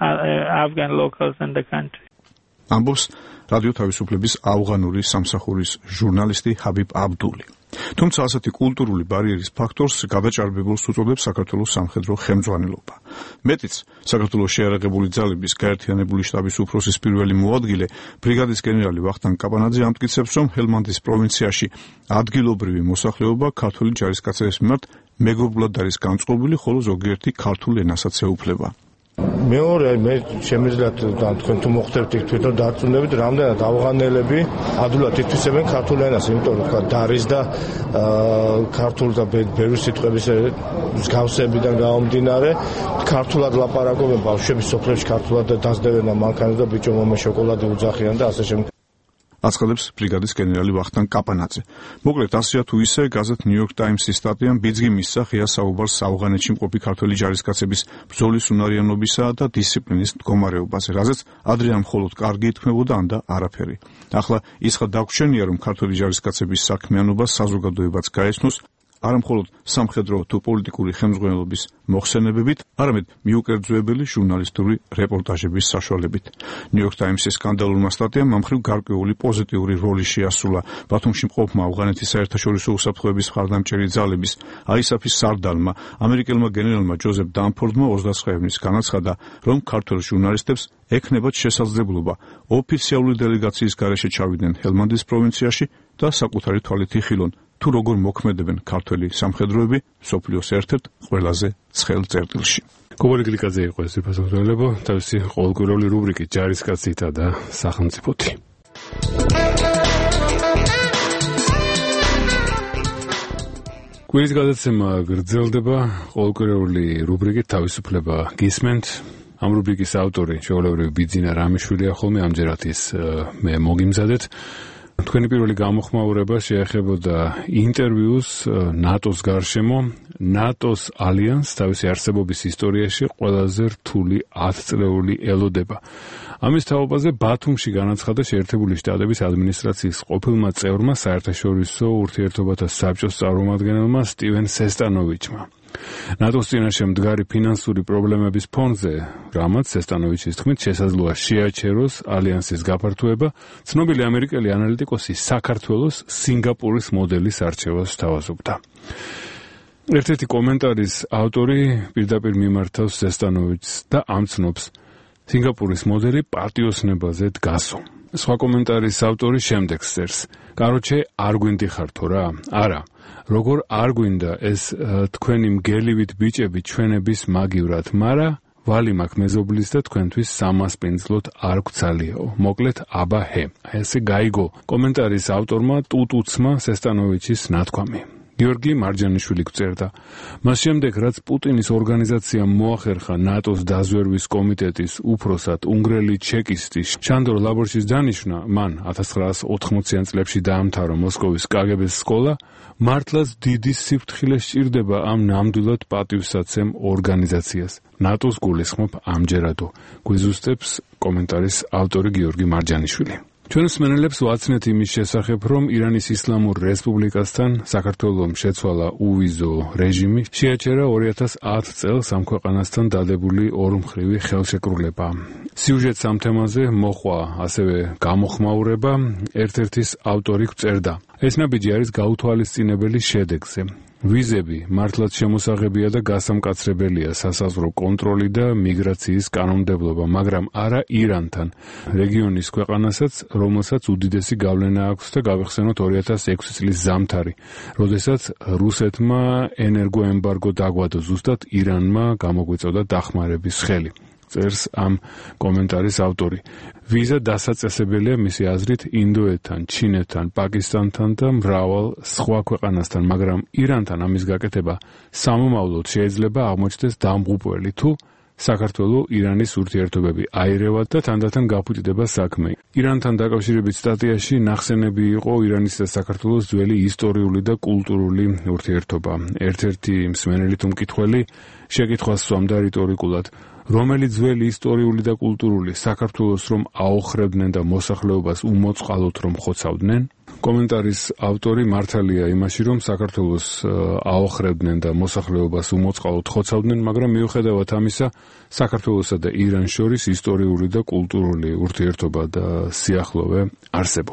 uh, Afghan locals in the country. ამბობს რადიო თავისუფლების ავღანური სამსახურის ჟურნალისტი ჰაბიბ აბდული. თუმცა ასეთი კულტურული ბარიერის ფაქტორს გადაჭარბებულს უწოდებს საქართველოს სამხედრო ხელმძღვანელობა. მეტიც, საქართველოს შეიარაღებული ძალების გაერთიანებული შტაბის უფროსის პირველი მოადგილე, ბრიგადის გენერალი ვახტანგ კაპანაძე ამტკიცებს, რომ ჰელმანდის პროვინციაში ადგილობრივი მოსახლეობა ქართული ჯარისკაცების მიმართ მეგობრულად არის განწყობილი, ხოლო ზოგიერთი ქართულ ენასაც ეუფლება. მეორე მე შემიძლია თქვენ თუ მოხდებთ თვითონ დარწმუნებით, რამდენად ავღანელები ადვილად ითვისებენ ქართულ ენას, იმიტომ რომ თქვა დარის და ქართულ და ბევრი სიტყვების მსგავსებიდან გამომდინარე, ქართულად ლაპარაკობენ ბავშვები სოფლებში, ქართულად დაძდევენ მანქანებს და ბიჭო მომე შოკოლადი უძახიან და ასე შემდეგ. აცხადებს ბრიგადის გენერალი ვახტანგ კაპანაძე. მოკლედ, ასეა თუ ისე, გაზეთ New York Times-ის სტატიამ ბიძგი მისცა ღია საუბარს ავღანეთში მყოფი ქართველი ჯარისკაცების ბრძოლის უნარიანობისა და დისციპლინის მდგომარეობაზე, რაზეც ადრე მხოლოდ კარგი ითქმებოდა, ან და არაფერი. ახლა ისხა დაგვრჩენია, რომ ქართველი ჯარისკაცების საქმიანობა საზოგადოებაც გაეცნოს, არა მხოლოდ სამხედრო თუ პოლიტიკური ხელმძღვანელობის მოხსენებებით, არამედ მიუკერძოებელი ჟურნალისტური რეპორტაჟების საშუალებით. New York Times-ის სკანდალურმა სტატიამ ამ მხრივ გარკვეული პოზიტიური როლი შეასრულა ბათუმში მყოფმა ავღანეთის საერთაშორისო უსაფრთხოების მხარდამჭერი ძალების აისაფის სარდალმა, ამერიკელმა გენერალმა ჯოზეფ დამფორდმა ოცდაცხრე ივნის განაცხადა, რომ ქართველ ჟურნალისტებს ექნებათ შესაძლებლობა ოფიციალური დელეგაციის გარეშე ჩავიდნენ ჰელმანდის პროვინციაში და საკუთარი თვალით იხილონ, თუ როგორ მოქმედებენ ქართველი სამხედროები მსოფლიოს ერთ-ერთ ყველაზე ცხელ წერტილში. გოგოლი გლიკაძე იყო ეს ფასობრივებო, თავისი ყოველკვირეული რუბრიკით ჯარისკაცითა და სახელმწიფოთი. კვირის გადაცემა გრძელდება, ყოველკვირეული რუბრიკით თავისუფლება გისმენთ. ამ რუბრიკის ავტორი ჩვეულებრივი ბიძინა რამიშვილია ხოლმე, ამჯერად ის მე მოგიმზადეთ. თქვენი პირველი გამოხმაურება შეეხებოდა ინტერვიუს ნატოს გარშემო. ნატოს ალიანს თავისი არსებობის ისტორიაში ყველაზე რთული ათწლეული ელოდება. ამის თაობაზე ბათუმში განაცხადა შეერთებული შტატების ადმინისტრაციის ყოფილმა წევრმა, საერთაშორისო ურთიერთობათა საბჭოს წარმომადგენელმა სტივენ სესტანოვიჩმა. ნატოს წინაშე მდგარი ფინანსური პრობლემების ფონზე, რამაც სესტანოვიჩის თქმით შესაძლოა შეაჩეროს ალიანსის გაფართოება, ცნობილი ამერიკელი ანალიტიკოსი საქართველოს სინგაპურის მოდელის არჩევას სთავაზობდა. ერთ-ერთი კომენტარის ავტორი პირდაპირ მიმართავს სესტანოვიჩს და ამცნობს, სინგაპურის მოდელი პატიოსნებაზე დგასო. სხვა კომენტარის ავტორი შემდეგს წერს: კაროჩე, არ გვინდიხართო რა? არა. როგორ არ გვინდა ეს თქვენი მგელივით ბიჭები ჩვენების მაგივრად, მარა ვალი მაქვს მეზობლის და თქვენთვის სამასპინძლოდ არ გვცალიაო. მოკლედ, აბა ჰე. ესე გაიგო კომენტარის ავტორმა ტუტუცმა სესტანოვიჩის ნათქვამი. გიორგი მარჯანიშვილი გვწერდა: მას შემდეგ, რაც პუტინის ორგანიზაციამ მოახერხა ნატოს დაზვერვის კომიტეტის უფროსად უნგრელი ჩეკისტის შანდორ ლაბორჩის დანიშვნა, მან ათას ცხრაასი ოთხმოციან წლებში დაამთავრა მოსკოვის კაგებეს სკოლა, მართლაც დიდი სიფრთხილე სჭირდება ამ ნამდვილად პატივსაცემ ორგანიზაციას. ნატოს გულისხმობ ამჯერადო. გვიზუსტებს კომენტარის ავტორი გიორგი მარჯანიშვილი. ჩვენ მსმენელებს ვაცნეთ იმის შესახებ, რომ ირანის ისლამურ რესპუბლიკასთან საქართველოს შეცვალა უვიზო რეჟიმი, შეაჩერა ორი ათას ათი წელს ამ ქვეყანასთან დადებული ორმხრივი ხელშეკრულება. სიუჟეტს ამ თემაზე მოყვა ასევე გამოხმაურება, ერთ-ერთის ავტორი გვწერდა: ეს ნაბიჯი არის გაუთვალისწინებელი შედეგზე. ვიზები მართლაც შემოსაღებია და გასამკაცრებელია სასაზღვრო კონტროლი და მიგრაციის კანონმდებლობა, მაგრამ არა ირანთან, რეგიონის ქვეყანასაც, რომელსაც უდიდესი გავლენა აქვს და გავიხსენოთ ორი ათას ექვსი წლის ზამთარი, როდესაც რუსეთმა ენერგოემბარგო დაგვადო, ზუსტად ირანმა გამოგვიწოდა დახმარების ხელი. წერს ამ კომენტარის ავტორი. ვიზა დასაწესებელია მისი აზრით ინდოეთთან, ჩინეთთან, პაკისტანთან და მრავალ სხვა ქვეყანასთან, მაგრამ ირანთან ამის გაკეთება სამომავლოდ შეიძლება აღმოჩნდეს დამღუპველი, თუ საქართველოს ირანის ურთიერთობები აირევად და თანდათან გაფუჭდება საქმე. ირანთან დაკავშირებით სტატიაში ნახსენები იყო ირანის და საქართველოს ძველი ისტორიული და კულტურული ურთიერთობა. ერთ-ერთი მსმენელი თუ მკითხველი შეკითხვას სვამდა რიტორიკულად: რომელი ძველი ისტორიული და კულტურული საქართველოს რომ აოხრებდნენ და მოსახლეობას უმოწყალოდ რომ ხოცავდნენ? კომენტარის ავტორი მართალია იმაში, რომ საქართველოს აოხრებდნენ და მოსახლეობას უმოწყალოდ ხოცავდნენ, მაგრამ მიუხედავად ამისა, საქართველოსა და ირანს შორის ისტორიული და კულტურული ურთიერთობა და სიახლოვე არსებობს.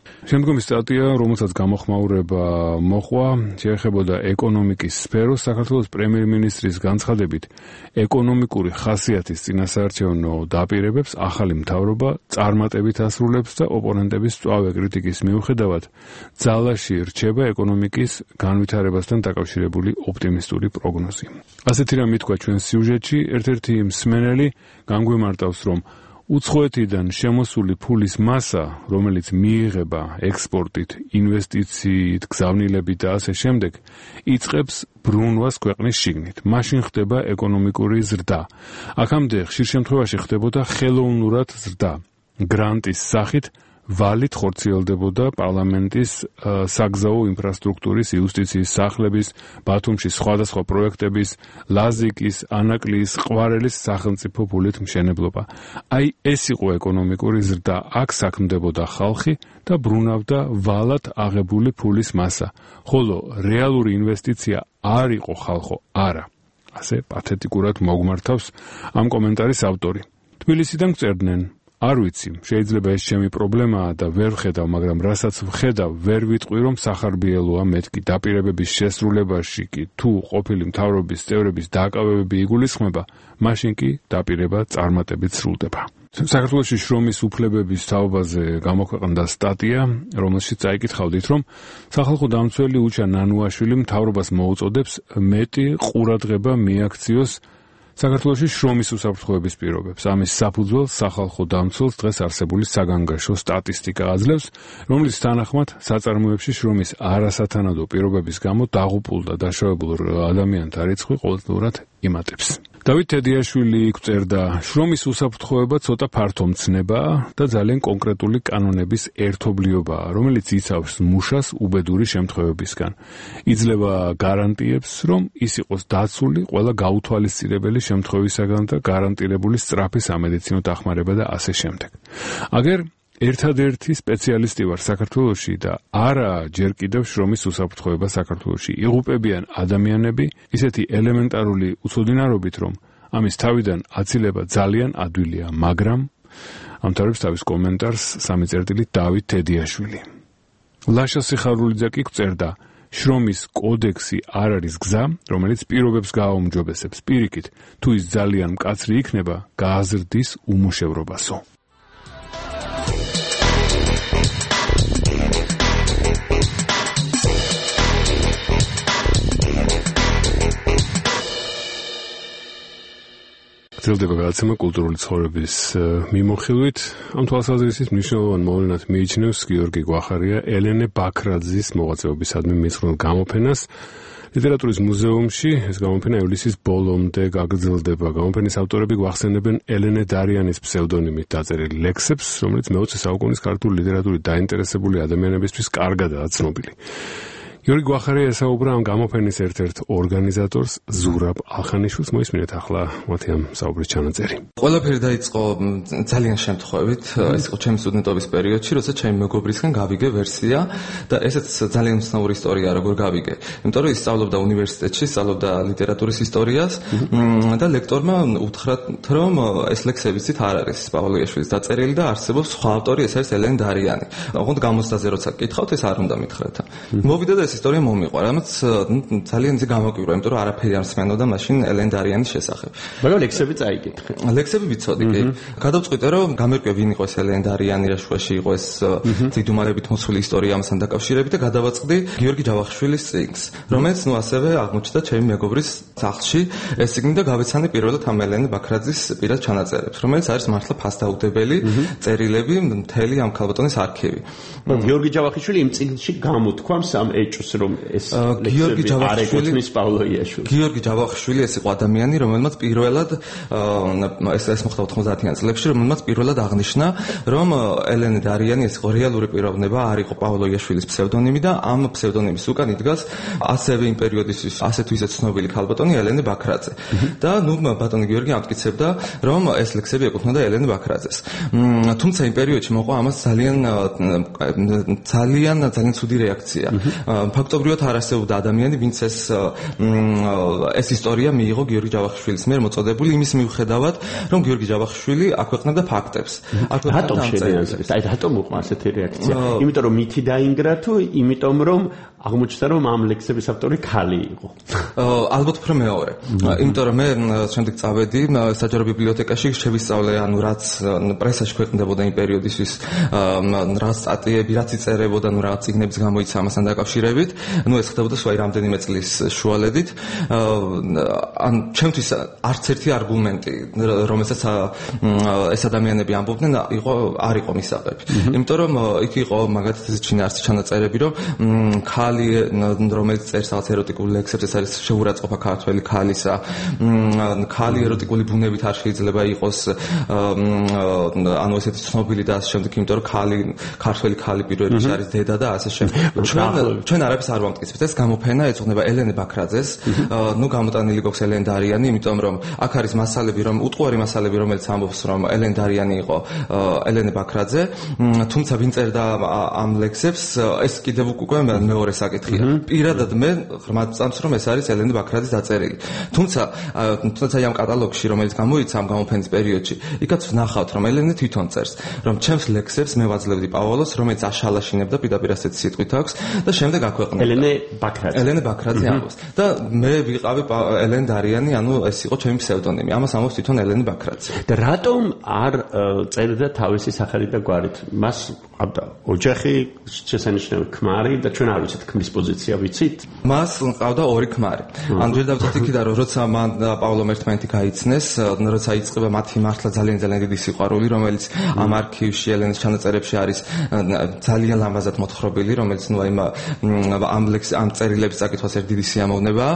შემდგომი სტატია, რომელსაც გამოხმაურება მოყვა, შეეხებოდა ეკონომიკის სფეროს. საქართველოს პრემიერ-მინისტრის განცხადებით, ეკონომიკური ხასიათის წინასაარჩევნო დაპირებებს ახალი მთავრობა წარმატებით ასრულებს და ოპონენტების სწავე კრიტიკის მიუხედავად ძალაში რჩება ეკონომიკის განვითარებასთან დაკავშირებული ოპტიმისტური პროგნოზი. ასეთი რამ ითქვა ჩვენ სიუჟეტში, ერთ-ერთი მსმენელი განგვიმარტავს, რომ უცხოეთიდან შემოსული ფულის მასა, რომელიც მიიღება ექსპორტით, ინვესტიციით, გზავნილებით და ასე შემდეგ, იწყებს ბრუნვას ქვეყნის შიგნით. მაშინ ხდება ეკონომიკური ზრდა. აქამდე ხშირ შემთხვევაში ხდებოდა ხელოვნურად ზრდა. გრანტის სახით ვალით ხორციელდებოდა პარლამენტის საგზაო ინფრასტრუქტურის, იუსტიციის სახლების, ბათუმში სხვადასხვა პროექტების, ლაზიკის, ანაკლის, ყვარელის სახელმწიფო ფულით მშენებლობა. აი ეს იყო ეკონომიკური ზრდა. აქ საქმდებოდა ხალხი და ბრუნავდა ვალად აღებული ფულის მასა. ხოლო რეალური ინვესტიცია არ იყო ხალხო, არა. ასე პათეტიკურად მოგმართავს ამ კომენტარის ავტორი. თბილისიდან გწერდნენ. არ ვიცი, შეიძლება ეს ჩემი პრობლემაა და ვერ ვხედავ, მაგრამ რასაც ვხედავ, ვერ ვიტყვი, რომ სახარბიელოა მეთქი დაპირებების შესრულებაში კი თუ ყოფილი მთავრობის წევრების დაკავებები იგულისხმება, მაშინ კი დაპირება წარმატებით სრულდება. საქართველოში შრომის უფლებების თაობაზე გამოქვეყნდა სტატია, რომელშიც წაიკითხავდით, რომ სახალხო დამცველი უჩა ნანუაშვილი მთავრობას მოუწოდებს მეტი ყურადღება მიაქციოს საქართველოში შრომის უსაფრთხოების პირობებს. ამის საფუძველს სახალხო დამცველს დღეს არსებული საგანგაშო სტატისტიკა აძლევს, რომლის თანახმად საწარმოებში შრომის არასათანადო პირობების გამო დაღუპულ და დაშავებულ ადამიანთა რიცხვი ყოველდღურად იმატებს. დავით თედიაშვილი გვწერდა, შრომის უსაფრთხოება ცოტა ფართო მცნებაა და ძალიან კონკრეტული კანონების ერთობლიობაა, რომელიც იცავს მუშას უბედური შემთხვევებისგან. იძლევა გარანტიებს, რომ ის იყოს დაცული ყველა გაუთვალისწინებელი შემთხვევისაგან და გარანტირებული სწრაფი სამედიცინო დახმარება და ასე შემდეგ. აგერ ერთადერთი სპეციალისტი ვარ საქართველოში და არა ჯერ კიდევ შრომის უსაფრთხოება საქართველოში. იღუპებიან ადამიანები ისეთი ელემენტარული უცოდინარობით, რომ ამის თავიდან აცილება ძალიან ადვილია, მაგრამ ამთავრებს თავის კომენტარს სამი წერტილით დავით თედიაშვილი. ლაშა სიხარულიძე კი გვწერდა, შრომის კოდექსი არ არის გზა, რომელიც პირობებს გააუმჯობესებს. პირიქით, თუ ის ძალიან მკაცრი იქნება, გააზრდის უმუშევრობასო. გრძელდება გადაცემა კულტურული ცხოვრების მიმოხილვით. ამ თვალსაზრისით მნიშვნელოვან მოვლენად მიიჩნევს გიორგი გვახარია ელენე ბაქრაძის მოღვაწეობისადმი მისრულ გამოფენას ლიტერატურის მუზეუმში. ეს გამოფენა ივლისის ბოლომდე გაგრძელდება. გამოფენის ავტორები გვახსენებენ ელენე დარიანის ფსევდონიმით დაწერილ ლექსებს, რომელიც მეოცე საუკუნის ქართული ლიტერატურით დაინტერესებული ადამიანებისთვის კარგადაა ცნობილი. გიორგი გვახარია ესაუბრა ამ გამოფენის ერთ-ერთ ორგანიზატორს ზურაბ ალხანიშვილს. მოისმინეთ ახლა მათი ამ საუბრის ჩანაწერი. ყველაფერი დაიწყო ძალიან შემთხვევით. ეს იყო ჩემი სტუდენტობის პერიოდში, როცა ჩემი მეგობრისგან გავიგე ვერსია და ესეც ძალიან ცნობილი ისტორია როგორ გავიგე. იმიტომ რომ ის სწავლობდა უნივერსიტეტში, სწავლობდა ლიტერატურის ისტორიას და ლექტორმა უთხრა, რომ ეს ლექსები ცით არ არის პავლოიაშვილის დაწერილი და არსებობს სხვა ავტორი, ეს არის ელენე დარიანი. ოღონდ გამოცდაზე როცა გკითხავთ, ეს არ უნდა მითხრათ. მოვიდა და ეს ისტორია მომიყვა, რამაც ძალიან ძი გამაკვირვა, იმიტომ რომ არაფერი არ მსმენოდა მაშინ ელენე დარიანის შესახებ. მაგრამ ლექსები წაიკითხე. ლექსები ვიცოდი კი. გადავწყვიტე რომ გამერკვე ვინ იყო ეს ელენე დარიანი, რა შუაში იყო ეს ძიდუმალებით მოსული ისტორია ამასთან დაკავშირებით და გადავაწყდი გიორგი ჯავახიშვილის წიგნს, რომელიც ნუ ასევე აღმოჩნდა ჩემი მეგობრის სახლში. ეს წიგნი და გავეცანი პირველად ამ ელენე ბაქრაძის პირად ჩანაწერებს, რომელიც არის მართლა ფასდაუდებელი წერილები, მთელი ამ ქალბატონის არქივი. გიორგი ჯავახიშვილი იმ წიგნში გამოთქვამს ამ ეჭვს, რომ ეს გიორგი ჯავახიშვილი არის პავლოიაშვილი. გიორგი ჯავახიშვილი ეს იყო ადამიანი, რომელმაც პირველად ეს ეს მოხდა ოთხმოცდაათიან წლებში, რომელმაც პირველად აღნიშნა, რომ ელენე დარიანი ეს იყო რეალური პიროვნება, არ იყო პავლოიაშვილის ფსევდონიმი და ამ ფსევდონიმის უკან იდგას ასევე იმ პერიოდისთვის ასეთ ვიზეთ ცნობილი ქალბატონი ელენე ბაქრაძე. და ნუ ბატონი გიორგი ამტკიცებდა, რომ ეს ლექსები ეკუთვნოდა ელენე ბაქრაძეს. თუმცა იმ პერიოდში მოყვა ამას ძალიან ძალიან ძალიან ცუდი რეაქცია. ფაქტობრივად არ არსებობდა ადამიანი, ვინც ეს ეს ისტორია მიიღო გიორგი ჯავახიშვილის მიერ მოწოდებული იმის მიუხედავად, რომ გიორგი ჯავახიშვილი აქვეყნებდა ფაქტებს. რატომ შეიძლება? აი რატომ უყვა ასეთი რეაქცია? იმიტომ რომ მითი დაინგრა თუ იმიტომ რომ აღმოჩნდა რომ ამ ლექსების ავტორი ქალი იყო. ალბათ უფრო მეორე. იმიტომ რომ მე შემდეგ წავედი საჯარო ბიბლიოთეკაში შევისწავლე ანუ რაც პრესაში ქვეყნდებოდა იმ პერიოდისთვის რაღაც სტატიები, რაც იწერებოდა, ნუ რაღაც წიგნების გამოიცა ამასთან დაკავშირებით. ნუ ეს ხდებოდა სვაი რამდენიმე წლის შუალედით. ან ჩემთვის არც ერთი არგუმენტი, რომელსაც ეს ადამიანები ამბობდნენ, იყო არ იყო მისაღები. იმიტომ რომ იქ იყო მაგალითად ეს ჩინარსი ჩანაწერები, რომ ქალი რომელიც წერს რაღაც ეროტიკულ ლექსებს, ეს არის შეურაცხყოფა ქართველი ქალისა. ქალი ეროტიკული ბუნებით არ შეიძლება იყოს ანუ ესეთი ცნობილი და ასე შემდეგ, იმიტომ რომ ქალი ქართველი ქალი პირველ რიგში არის დედა და ასე შემდეგ. ჩვენ ჩვენ არაფერს არ ვამტკიცებთ. ეს გამოფენა ეძღვნება ელენე ბაქრაძეს. ნუ გამოტანილი გვაქვს ელენე დარიანი, იმიტომ რომ აქ არის მასალები, რომ უტყუარი მასალები, რომელიც ამბობს, რომ ელენე დარიანი იყო ელენე ბაქრაძე, თუმცა ვინ წერდა ამ ლექსებს, ეს კიდევ უკვე მეორე საკითხია. პირადად მე ღრმად წამს, რომ ეს არის ელენე ბაქრაძის დაწერილი. თუმცა თუმცა ამ კატალოგში, რომელიც გამოიცა ამ გამოფენის პერიოდში, იქაც ვნახავთ, რომ ელენე თვითონ წერს, რომ ჩემს ლექსებს მე ვაძლევდი პაოლოს, რომელიც აშალაშინებდა, პირდაპირ ასეთი სიტყვით აქვს და შემდეგ აქვეყნებდა. ელენე ბაქრაძე. ელენე ბაქრაძე ამბობს. და მე ვიყავი ელენე დარიანი, ანუ ეს იყო ჩემი ფსევდონიმი. ამას ამბობს თვითონ ელენე ბაქრაძე. და რატომ არ წერდა თავისი სახელით და გვარით? მას ყავდა ოჯახი, შესანიშნავი ქმარი და ჩვენ არ ვიცით ქმრის პოზიცია ვიცით? მას ყავდა ორი ქმარი. ან ჯერ დავწერთ იქიდან, რომ როცა მან პავლომ ერთმანეთი გაიცნეს, როცა იწყება მათი მართლა ძალიან ძალიან დიდი სიყვარული, რომელიც ამ არქივში ელენეს ჩანაწერებში არის ძალიან ლამაზად მოთხრობილი, რომელიც ნუ აი ამ ლექს ამ წერილების წაკითხვას ერთ დიდი სიამოვნებაა.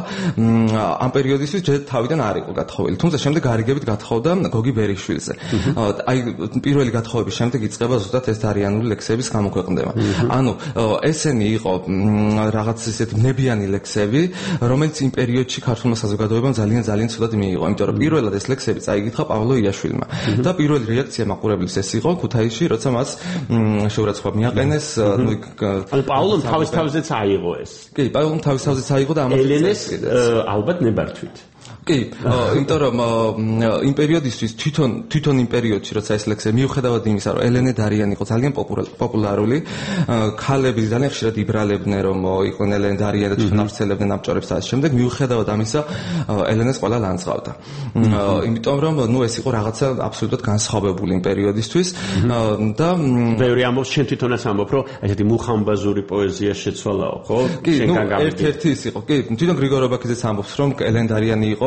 ამ პერიოდისთვის ჯერ თავიდან არ იყო გათხოვილი, თუმცა შემდეგ გარიგებით გათხოვდა გოგი ბერიშვილზე. აი პირველი გათხოვების შემდეგ იწყება ზუსტად ეს დარიანული ლექსების გამოქვეყნდება. ანუ ესენი იყო რაღაც ისეთ ნებიანი ლექსები, რომელიც იმ პერიოდში ქართულმა საზოგადოებამ ძალიან ძალიან ცუდად მიიღო, იმიტომ რომ პირველად ეს ლექსები წაიგითხა პავლო იაშვილმა. და პირველი რეაქცია მაყურებლის ეს იყო ქუთაისში, როცა მას შეურაცხყოფა მიაყენეს, ნუ ანუ პავლომ თავის თავზეც აიღო ეს. კი, პავლომ თავის თავზეც აიღო და ამას ელენეს ალბათ ნებართვით. კი, იმიტომ რომ იმ პერიოდისთვის თვითონ თვითონ იმ პერიოდში, როცა ეს ლექსები მიუხედავად იმისა, რომ ელენე დარიანი იყო ძალიან პოპულარული, ქალები ძალიან ხშირად იბრალებდნენ, რომ იყვნენ ელენე დარიანი და თვითონ ავრცელებდნენ ამჭორებს და ასე შემდეგ, მიუხედავად ამისა, ელენეს ყველა ლანძღავდა. იმიტომ რომ ნუ ეს იყო რაღაცა აბსოლუტურად განსხვავებული იმ პერიოდისთვის და ბევრი ამბობს, შენ თვითონაც ამბობ, რომ ესეთი მუხამბაზური პოეზია შეცვალაო, ხო? შენგან გამიგე. ერთ-ერთი ის იყო, კი, თვითონ გრიგორ ობაქიძეც ამბობს, რომ ელენე დარიანი იყო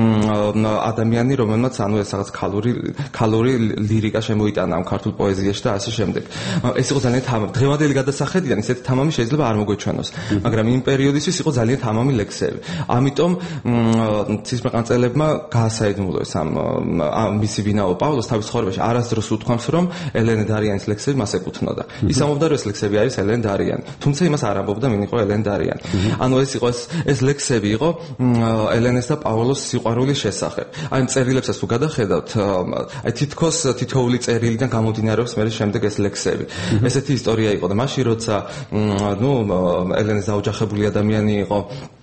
ადამიანი, რომელმაც ანუ ეს რაღაც ქალური ქალური ლირიკა შემოიტანა ამ ქართულ პოეზიაში და ასე შემდეგ. ეს იყო ძალიან თამამი. დღევანდელი გადასახედიდან ისეთი თამამი შეიძლება არ მოგვეჩვენოს, მაგრამ იმ პერიოდისთვის იყო ძალიან თამამი ლექსები. ამიტომ ცისმეყანწელებმა გაასაიდუმლოეს ამ მისი ვინაობა პავლოს თავის ცხოვრებაში. არასდროს უთქვამს, რომ ელენე დარიანის ლექსები მას ეკუთვნოდა. ის ამბობდა, რომ ეს ლექსები არის ელენე დარიანი. თუმცა იმას არ ამბობდა, ვინ იყო ელენე დარიანი. ანუ ეს იყო ეს ლექსები იყო ელენეს და პავლოს სიყვარულის შესახებ. აი წერილებსაც თუ გადახედავთ, აი თითქოს თითოეული წერილიდან გამომდინარეობს მე შემდეგ ეს ლექსები. ესეთი ისტორია იყო და მაშინ როცა ნუ ელენეს დაოჯახებული ადამიანი იყო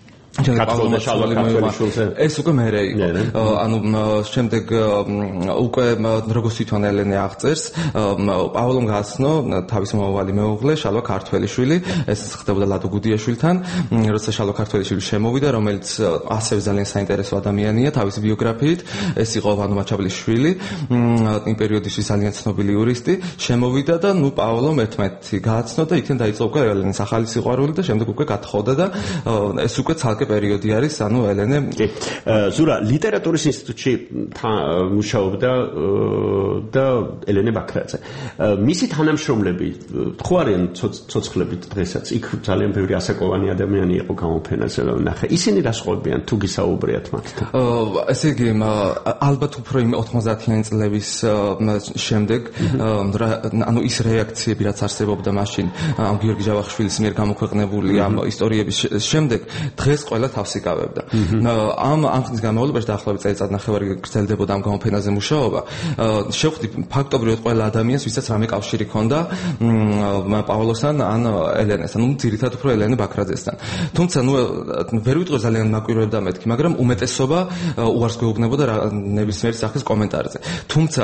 ეს უკვე მერე იყო. ანუ შემდეგ უკვე როგორც თვითონ ელენე აღწერს, პავლომ გააცნო თავის მომავალი მეუღლე შალვა ქართველიშვილი, ეს ხდებოდა ლადო გუდიაშვილთან, როცა შალვა ქართველიშვილი შემოვიდა, რომელიც ასევე ძალიან საინტერესო ადამიანია თავისი ბიოგრაფიით, ეს იყო ვანო მაჩაბლის-შვილი, იმ პერიოდში ძალიან ცნობილი იურისტი, შემოვიდა და ნუ პავლომ ერთმანეთი გააცნო და იქიდან დაიწყო უკვე ელენეს ახალი სიყვარული და შემდეგ უკვე გათხოვდა და ეს უკვე ცალკე პერიოდი არის, ანუ ელენე. ზურა ლიტერატურის ინსტიტუტში მუშაობდა და ელენე ბაქრაძე. მისი თანამშრომლები ხო არიან ცოცხლებით დღესაც? იქ ძალიან ბევრი ასაკოვანი ადამიანი იყო გამოფენაზე ვნახე. ისინი რას ყვებიან თუ გისაუბრიათ მათთან? ესე იგი, ალბათ უფრო იმ ოთხმოცდაათიანი წლების შემდეგ, ანუ ის რეაქციები, რაც არსებობდა მაშინ ამ გიორგი ჯავახიშვილის მიერ გამოქვეყნებული ამ ისტორიების შემდეგ, დღეს ყველა თავს იკავებდა. ამ ამ ხნის განმავლობაში დაახლოებით წელიწად ნახევარი გრძელდებოდა ამ გამოფენაზე მუშაობა. შევხვდი ფაქტობრივად ყველა ადამიანს, ვისაც რამე კავშირი ჰქონდა პავლოსთან ან ელენესთან, ну ძირითადად უფრო ელენე ბაქრაძესთან. თუმცა ნუ ვერ ვიტყვი ძალიან მაკვირვებდა მეთქი, მაგრამ უმეტესობა უარს გვეუბნებოდა ნებისმიერი სახის კომენტარზე. თუმცა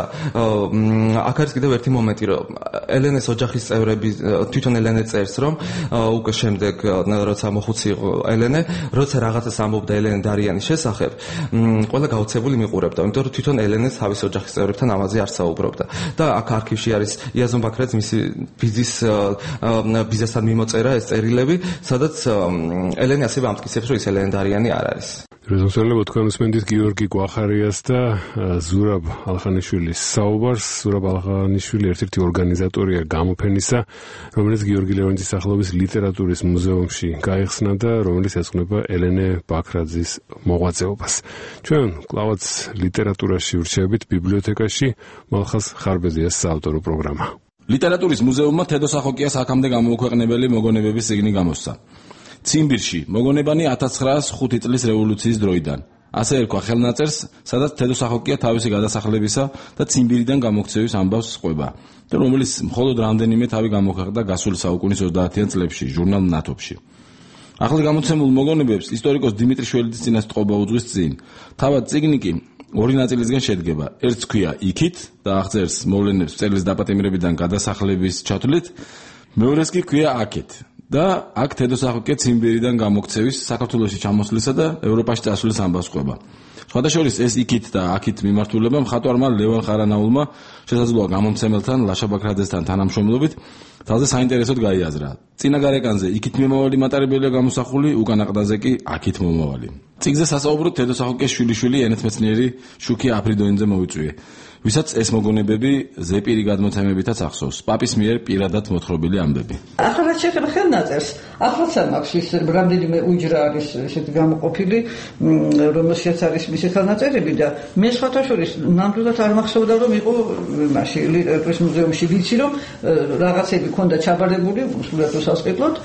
აქ არის კიდევ ერთი მომენტი, რომ ელენეს ოჯახის წევრები თვითონ ელენე წერს, რომ უკვე შემდეგ როცა მოხუცი იყო ელენე, როცა რაღაცას ამბობდა ელენე დარიანის შესახებ, ყველა გაოცებული მიყურებდა, იმიტომ რომ თვითონ ელენეს თავის ოჯახის წევრებთან ამაზე არ საუბრობდა. და აქ არქივში არის იაზონ ბაქრაძის მისი ბიძის ბიძასთან მიმოწერა ეს წერილები, სადაც ელენე ასევე ამტკიცებს, რომ ის ელენე დარიანი არ არის. რეზონსელებო თქვენ უსმენთ გიორგი კვახარიას და ზურაბ ალხანიშვილის საუბარს. ზურაბ ალხანიშვილი ერთ-ერთი ორგანიზატორია გამოფენისა, რომელიც გიორგი ლეონიძის სახელობის ლიტერატურის მუზეუმში გაიხსნა და რომელიც ეძღვნება ელენე ბაქრაძის მოღვაწეობას. ჩვენ კლავაც ლიტერატურაში ვრჩებით ბიბლიოთეკაში მალხაზ ხარბეზიას საავტორო პროგრამა. ლიტერატურის მუზეუმმა თედო სახოკიას აქამდე გამოუქვეყნებელი მოგონებების წიგნი გამოსცა. ციმბირში მოგონებანი ათას ცხრაას ხუთი წლის რევოლუციის დროიდან. ასე ერქვა ხელნაწერს, სადაც თედო სახოკია თავისი გადასახლებისა და ციმბირიდან გამოქცევის ამბავს ყვება, და რომელიც მხოლოდ რამდენიმე თავი გამოქვეყნდა გასული საუკუნის ოცდაათიან წლებში ჟურნალ ნათოფში. ახლა გამოცემულ მოგონებებს ისტორიკოს დიმიტრი შველიძის წინას ტყობა უძღვის წინ. თავად წიგნი კი ორი ნაწილისგან შედგება. ერთს ქვია იქით და აღწერს მოვლენებს წელს დაპატიმრებიდან გადასახლების ჩათვლით, მეორეს კი ქვია აქეთ. და აქ თედო სახოკია ციმბირიდან გამოქცევის, საქართველოში ჩამოსვლისა და ევროპაში წასვლის ამბავს ყვება. სხვადასხვა ეს იქით და აქით მიმართულება მხატვარმა ლევან ხარანაულმა შესაძლოა გამომცემელთან ლაშა ბაქრაძესთან თანამშრომლობით თავზე საინტერესოდ გაიაზრა. წინა გარეკანზე იქით მომავალი მატარებელია გამოსახული, უკანა ყდაზე კი აქით მომავალი. წიგნზე სასაუბროდ თედო სახოკიას შვილიშვილი ენათმეცნიერი შუქი აფრიდოინძე მოიწვია, ვისაც ეს მოგონებები ზეპირი გადმოცემებითაც ახსოვს, პაპის მიერ პირადად მოთხრობილი ამბები. ახლა რაც შეეხება ხელნაწერს, ახლაც ამაქვს ის რამდენიმე უჯრა არის ესეთი გამოყოფილი, რომელშიც არის მისი ხელნაწერები და მე სხვათა შორის ნამდვილად არ მახსოვდა რომ იყო მაშინ ლიტერატურის მუზეუმში, ვიცი რომ რაღაცები ქონდა ჩაბარებული სულად უსასყიდლოდ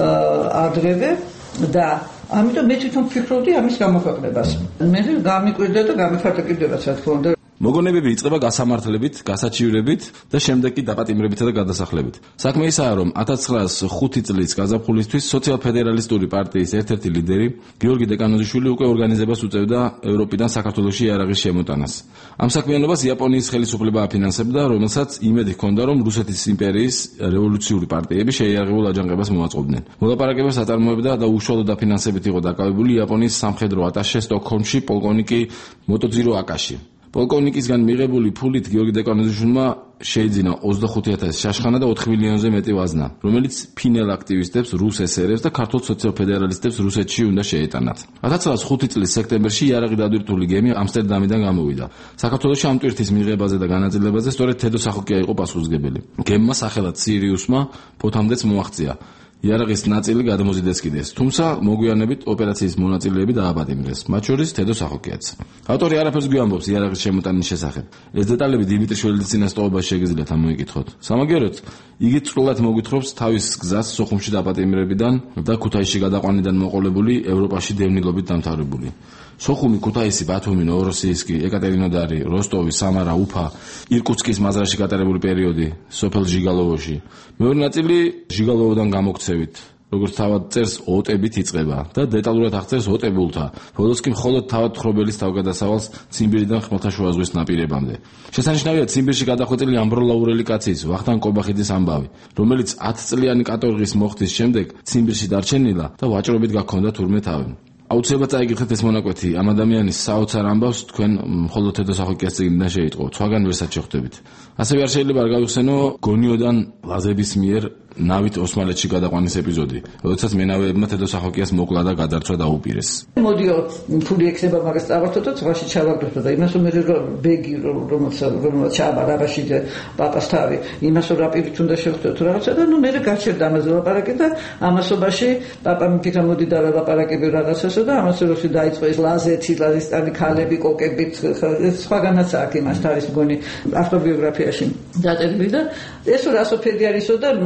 ადრევე და ამიტომ მე თვითონ ვფიქრობდი ამის გამოქვეყნებას. მე გამიკვირდა და გამიფარტოკებდებას რა თქმა უნდა. მოგონებები იწყება გასამართლებით, გასაჩივრებით და შემდეგ კი დაპატიმრებითა და გადასახლებით. საქმე ისაა, რომ ათას ცხრაას ხუთი წლის გაზაფხულისთვის სოციალ-ფედერალისტური პარტიის ერთ-ერთი ლიდერი გიორგი დეკანოზიშვილი უკვე ორგანიზებას უწევდა ევროპიდან საქართველოში იარაღის შემოტანას. ამ საქმიანობას იაპონიის ხელისუფლება აფინანსებდა, რომელსაც იმედი ჰქონდა, რომ რუსეთის იმპერიის რევოლუციური პარტიები შეიარაღებულ აჯანყებას მოაწყობდნენ. მოლაპარაკებებს აწარმოებდა და უშუალო დაფინანსებით იყო დაკავებული იაპონიის სამხედრო ატაშე სტოკჰოლმში პოლკოვნიკი მოტოძირო აკაში. პოლკოვნიკისგან მიღებული ფულით გიორგი დეკანოზიშვილმა შეიძინა ოცდახუთი ათასი შაშხანა და ოთხ მილიონზე მეტი ვაზნა, რომელიც ფინელ აქტივისტებს, რუს ესერებს და ქართულ სოციალ-ფედერალისტებს რუსეთში უნდა შეეტანათ. ათას ცხრაას ხუთი წლის სექტემბერში იარაღი დადვირთული გემი ამსტერდამიდან გამოვიდა. საქართველოში ამ ტვირთის მიღებაზე და განაწილებაზე სწორედ თედო სახოკია იყო პასუხისმგებელი. გემმა სახელად სირიუსმა ფოთამდეც მოაღწია. იარაღის ნაწილი გადამოზიდეს, თუმცა მოგვიანებით ოპერაციის მონაწილეები დააპატიმრეს, მათ შორის თედო სახოკიაც. ავტორი არაფერს გვიამბობს იარაღის შემოტანის შესახებ. ეს დეტალები დიმიტრი შველიძის წინასწრაფობაში შეგიძლიათ ამოიკითხოთ. სამაგიეროდ, იგი წვრილად მოგვითხრობს თავის გზას სოხუმში დაპატიმრებიდან და ქუთაისში გადაყვანიდან მოყოლებული ევროპაში დევნილობით დამთავრებული. სოხუმი, ქუთაისი, ბათუმი, ნოვოროსიისკი, ეკატერინოდარი, როსტოვი, სამარა, უფა, ირკუტსკის მაზრაში გატარებული პერიოდი, სოფელ ჟიგალოვოში. მეორე ნაწილი ჟიგალოვოდან გამოქცევით, როგორც თავად წერს, ოტებით იწყება და დეტალურად აღწერს ოტებულთა, ბოლოს კი მხოლოდ თავად ხრობელის თავგადასავალს ციმბირიდან ხმელთაშუა ზღვის ნაპირებამდე. შესანიშნავია ციმბირში გადახვეწილი ამბროლაურელი კაცის, ვახტანგ კობახიძის ამბავი, რომელიც ათწლიანი კატორღის მოხდის შემდეგ ციმბირში დარჩენილა და ვაჭრობით გაქონდა თურმე თავი. აუცილებლად წაიგიხეთ ეს მონაკვეთი, ამ ადამიანის საოცარ ამბავს თქვენ მხოლოდ თედო სახოკიას წიგნიდან შეიტყოთ, სხვაგან ვერსად შეხვდებით. ასევე არ შეიძლება არ გავიხსენო გონიოდან ლაზების მიერ ნავით ოსმალეთში გადაყვანის ეპიზოდი, როდესაც მენავეებმა თედო სახოკიას მოკლა და გადარჩა დაუპირეს. მოდიო, ფული ექნება მაგას წავართო და ზღვაში ჩავაგდო და იმას მე ბეგი რომელსაც რომელსაც ჩააბარაში და პაპას თავი, იმას რა პირით უნდა შევხვდე თუ რაღაცა და ნუ მე გაჩერდა ამაზე ლაპარაკი და ამასობაში პაპამ ფიქრა მოდი და ლაპარაკები რაღაცასო და ამასობაში დაიწყო ეს ლაზეთი, ლაზისტანი ქალები, კოკებით, სხვაგანაც აქ იმას თავის მგონი ავტობიოგრაფიაში დაწერილი და ეს რასოფედი არისო და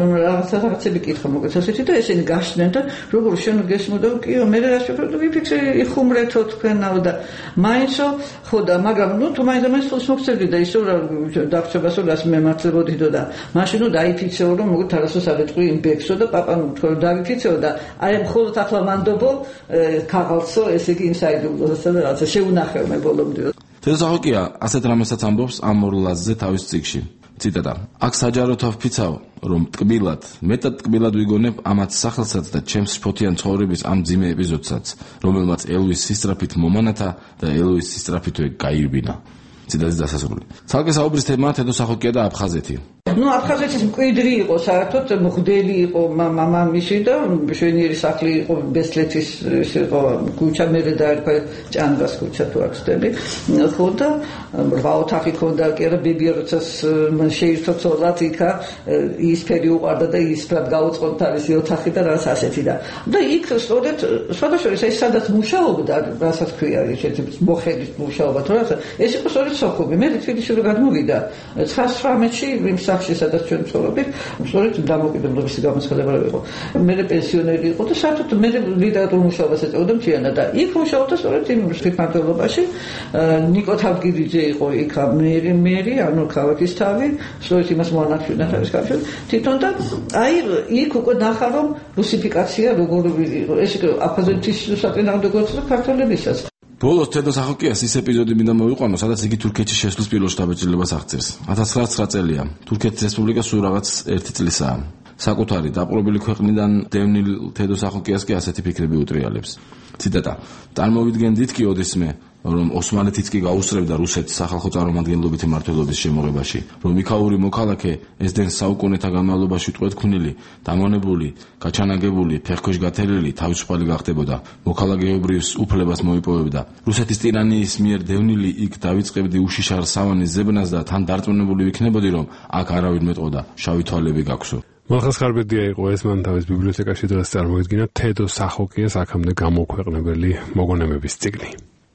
რაღაცა რაღაცები კითხა მოგეც ასეთი და ესენი გაშდნენ და როგორ შენ გესმოდა კიო მე რა შეფერდო ვიფიქსე იხუმრეთო თქვენაო და მაინცო ხო და მაგრამ ნუ თუ მაინც ამას სულს მოგწევდი და ისო რა დაგწებას რომ გას მემართლებოდიდო და მაშინ ნუ დაიფიქსეო რომ მოგეთ არასოს არეთყვი იმბექსო და პაპა ნუ თქვენ დაიფიქსეო და აი მხოლოდ ახლა მანდობო ქაღალცო ესე იგი ინსაიდულო და რაღაცა შეუნახევ მე ბოლომდე თედოსახოკია ასეთ რამესაც ამბობს ამ ორ ლაზზე თავის წიგში ციტატა აქ საჯაროთა ვფიცავ რომ ტკბილად მეტად ტკბილად ვიგონებ ამათ სახელსაც და ჩემს შფოთიან ცხოვრების ამ ძიმე ეპიზოდსაც რომელმაც ელვის სისწრაფით მომანათა და ელვის სისწრაფითვე გაირბინა ციტატის დასასრული ცალკე საუბრის თემა თედოსახოკია და აფხაზეთი ну აფხაზეთის მკვიდრი იყო საერთოდ მღვდელი იყო მამამისი და შვენიერი სახლი იყო ბესლეთის იყო ქუჩა მე დაერქვა ჭანგას ქუჩა თუ არ ვცდები ხო და რვა ოთახი ქონდა კი არა ბებია როცა შეირთო ცოლად იქა ის ფერი უყარდა და ის ფრად გაუწყოთ თავისი ოთახი და რაღაც ასეთი და და იქ სწორედ სხვადასხვა ეს სადაც მუშაობდა რასაც ქვია ესეთი მოხედის მუშაობა თუ რაღაცა ეს იყო სწორედ სოხუმი მე თბილისში რომ გადმოვიდა ცხრამეტში იმ სახში სადაც ჩვენ ცხოვრობთ სწორედ დამოუკიდებლობის გამოსხელება იყო მე პენსიონერი იყო და საერთოდ მე ლიტერატურულ მუშაობას ეწეოდა მთლიანად და იქ მუშაობდა სწორედ იმ თვითმმართველობაში ნიკო თავგირიძე იყო იქ მერი მერი ანუ ქალაქის თავი სწორედ იმას მოანახავდა თავის კავშირ თვითონ და აი იქ უკვე ნახა რომ რუსიფიკაცია როგორ იყო ეს აფხაზეთის საწინააღმდეგოც და ქართველებისაც ბოლოს თედოსახოკიას ის ეპიზოდი მინდა მოვიყვანო, სადაც იგი თურქეთში შესვლის პირველ შთაბეჭდილებას აღწერს. ათას ცხრაასი წელია. თურქეთის რესპუბლიკა სულ რაღაც ერთი წლისაა. საკუთარი დაპყრობილი ქვეყნიდან დევნილ თედოსახოკიას კი ასეთი ფიქრები უტრიალებს. ციტატა: "წარმოვიდგენდით კი ოდესმე, რომ ოსმალეთიც კი გაუსწრებდა რუსეთს სახალხო წარმომადგენლობითი მმართველობის შემოღებაში, რომ იქაური მოქალაქე ესდენ საუკუნეთა განმავლობაში ტყვეთქმნილი, დამონებული, გაჩანაგებული, ფეხქვეშ გათელილი, თავისუფალი გახდებოდა, მოქალაქეობრივ უფლებას მოიპოვებდა. რუსეთის ტირანიის მიერ დევნილი იქ დავიწყებდი უშიშარ სავანის ზებნას და თან დარწმუნებული ვიქნებოდი, რომ აქ არავინ მეტყოდა, შავი თვალები გაქვსო." მალხაზ ხარბედია იყო ეს მან თავის ბიბლიოთეკაში დღეს წარმოედგინა თედოსახოკიას აქამდე გამოქვეყნებელი მოგონებების წიგნი.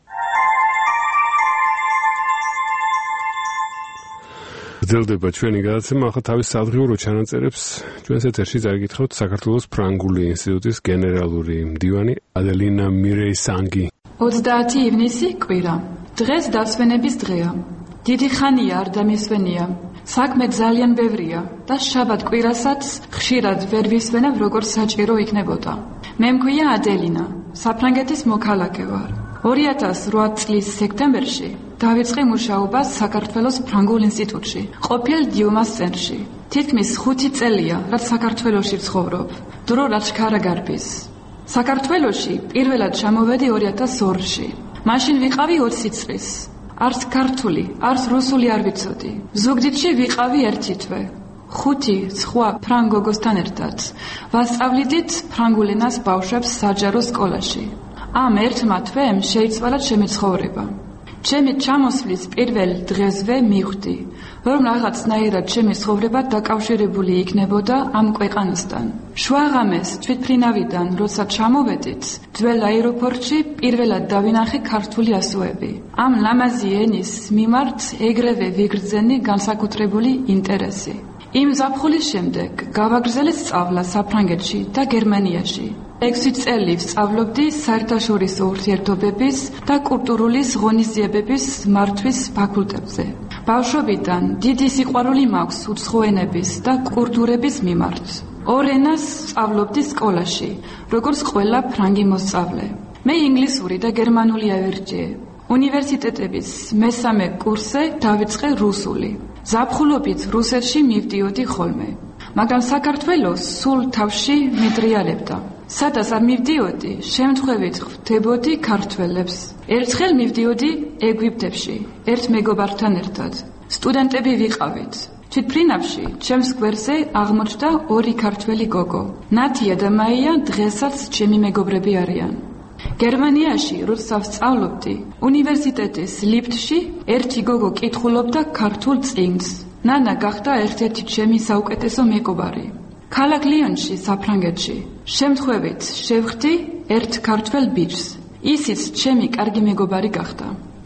გრძელდება ჩვენი გადაცემა, ახლა თავის სადღიურო ჩანაწერებს ჩვენს ეთერში წაიკითხავთ საქართველოს ფრანგული ინსტიტუტის გენერალური მდივანი ადელინა მირეისანგი. ოცდაათი ივნისი კვირა. დღეს დასვენების დღეა. დიდი ხანია არ დამისვენია. საქმე ძალიან ბევრია და შაბათ კვირასაც ხშირად ვერ ვისვენებ როგორ საჭირო იქნებოდა. მე მქვია ადელინა, საფრანგეთის მოქალაქე ვარ. ორი ათას რვა წლის სექტემბერში დავიწყე მუშაობას საქართველოს ფრანგულ ინსტიტუტში, ყოფილ დიუმას ცენტრში. თითქმის ხუთი წელია, რაც საქართველოში ვცხოვრობ. დრო რაც ჩქარა გარბის. საქართველოში პირველად ჩამოვედი ორი ათას ორში. მაშინ ვიყავი ოცი წლის. არც ქართული, არც რუსული არ ვიცოდი. ზუგდიდში ვიყავი ერთი თვე. ხუთი სხვა ფრანგ გოგოსთან ერთად. ვასწავლიდით ფრანგულ ენას ბავშვებს საჯარო სკოლაში. ამ ერთმა თვემ შეიცვალა ჩემი ცხოვრება. ჩემი ჩამოსვლის პირველ დღესვე მივხვდი, რომ რაღაცნაირად ჩემი ცხოვრება დაკავშირებული იქნებოდა ამ ქვეყანასთან. შუაღამეს თვითმფრინავიდან, როცა ჩამოვედით, ძველ აეროპორტში პირველად დავინახე ქართული ასოები. ამ ლამაზი ენის მიმართ ეგრევე ვიგრძენი განსაკუთრებული ინტერესი. იმ ზაფხულის შემდეგ გავაგრძელე სწავლა საფრანგეთში და გერმანიაში. ექვსი წელი ვსწავლობდი საერთაშორისო ურთიერთობების და კულტურული ღონისძიებების მართვის ფაკულტეტზე. ბავშვობიდან დიდი სიყვარული მაქვს უცხო ენების და კულტურების მიმართ. ორ ენას სწავლობდი სკოლაში, როგორც ყველა ფრანგი მოსწავლე. მე ინგლისური და გერმანული ავერჯიე. უნივერსიტეტების მესამე კურსზე დავიწყე რუსული. ზაფხულობით რუსეთში მივდიოდი ხოლმე. მაგრამ საქართველოს სულ თავში მიდრიალებდა. სადაც არ მივდიოდი, შემთხვევით ხვდებოდი ქართველებს. ერთხელ მივდიოდი ეგვიპტეში, ერთ მეგობართან ერთად. სტუდენტები ვიყავით. თვითმფრინავში ჩემს გვერდზე აღმოჩნდა ორი ქართველი გოგო. ნათია და მაია დღესაც ჩემი მეგობრები არიან. გერმანიაში, როცა ვსწავლობდი, უნივერსიტეტის ლიფტში ერთი გოგო კითხულობდა ქართულ წიგნს. ნანა გახდა ერთ-ერთი ჩემი საუკეთესო მეგობარი. ქალაქ ლიონში, საფრანგეთში, შემთხვევით შევხვდი ერთ ქართველ ბიჭს. ისიც ჩემი კარგი მეგობარი გახდა.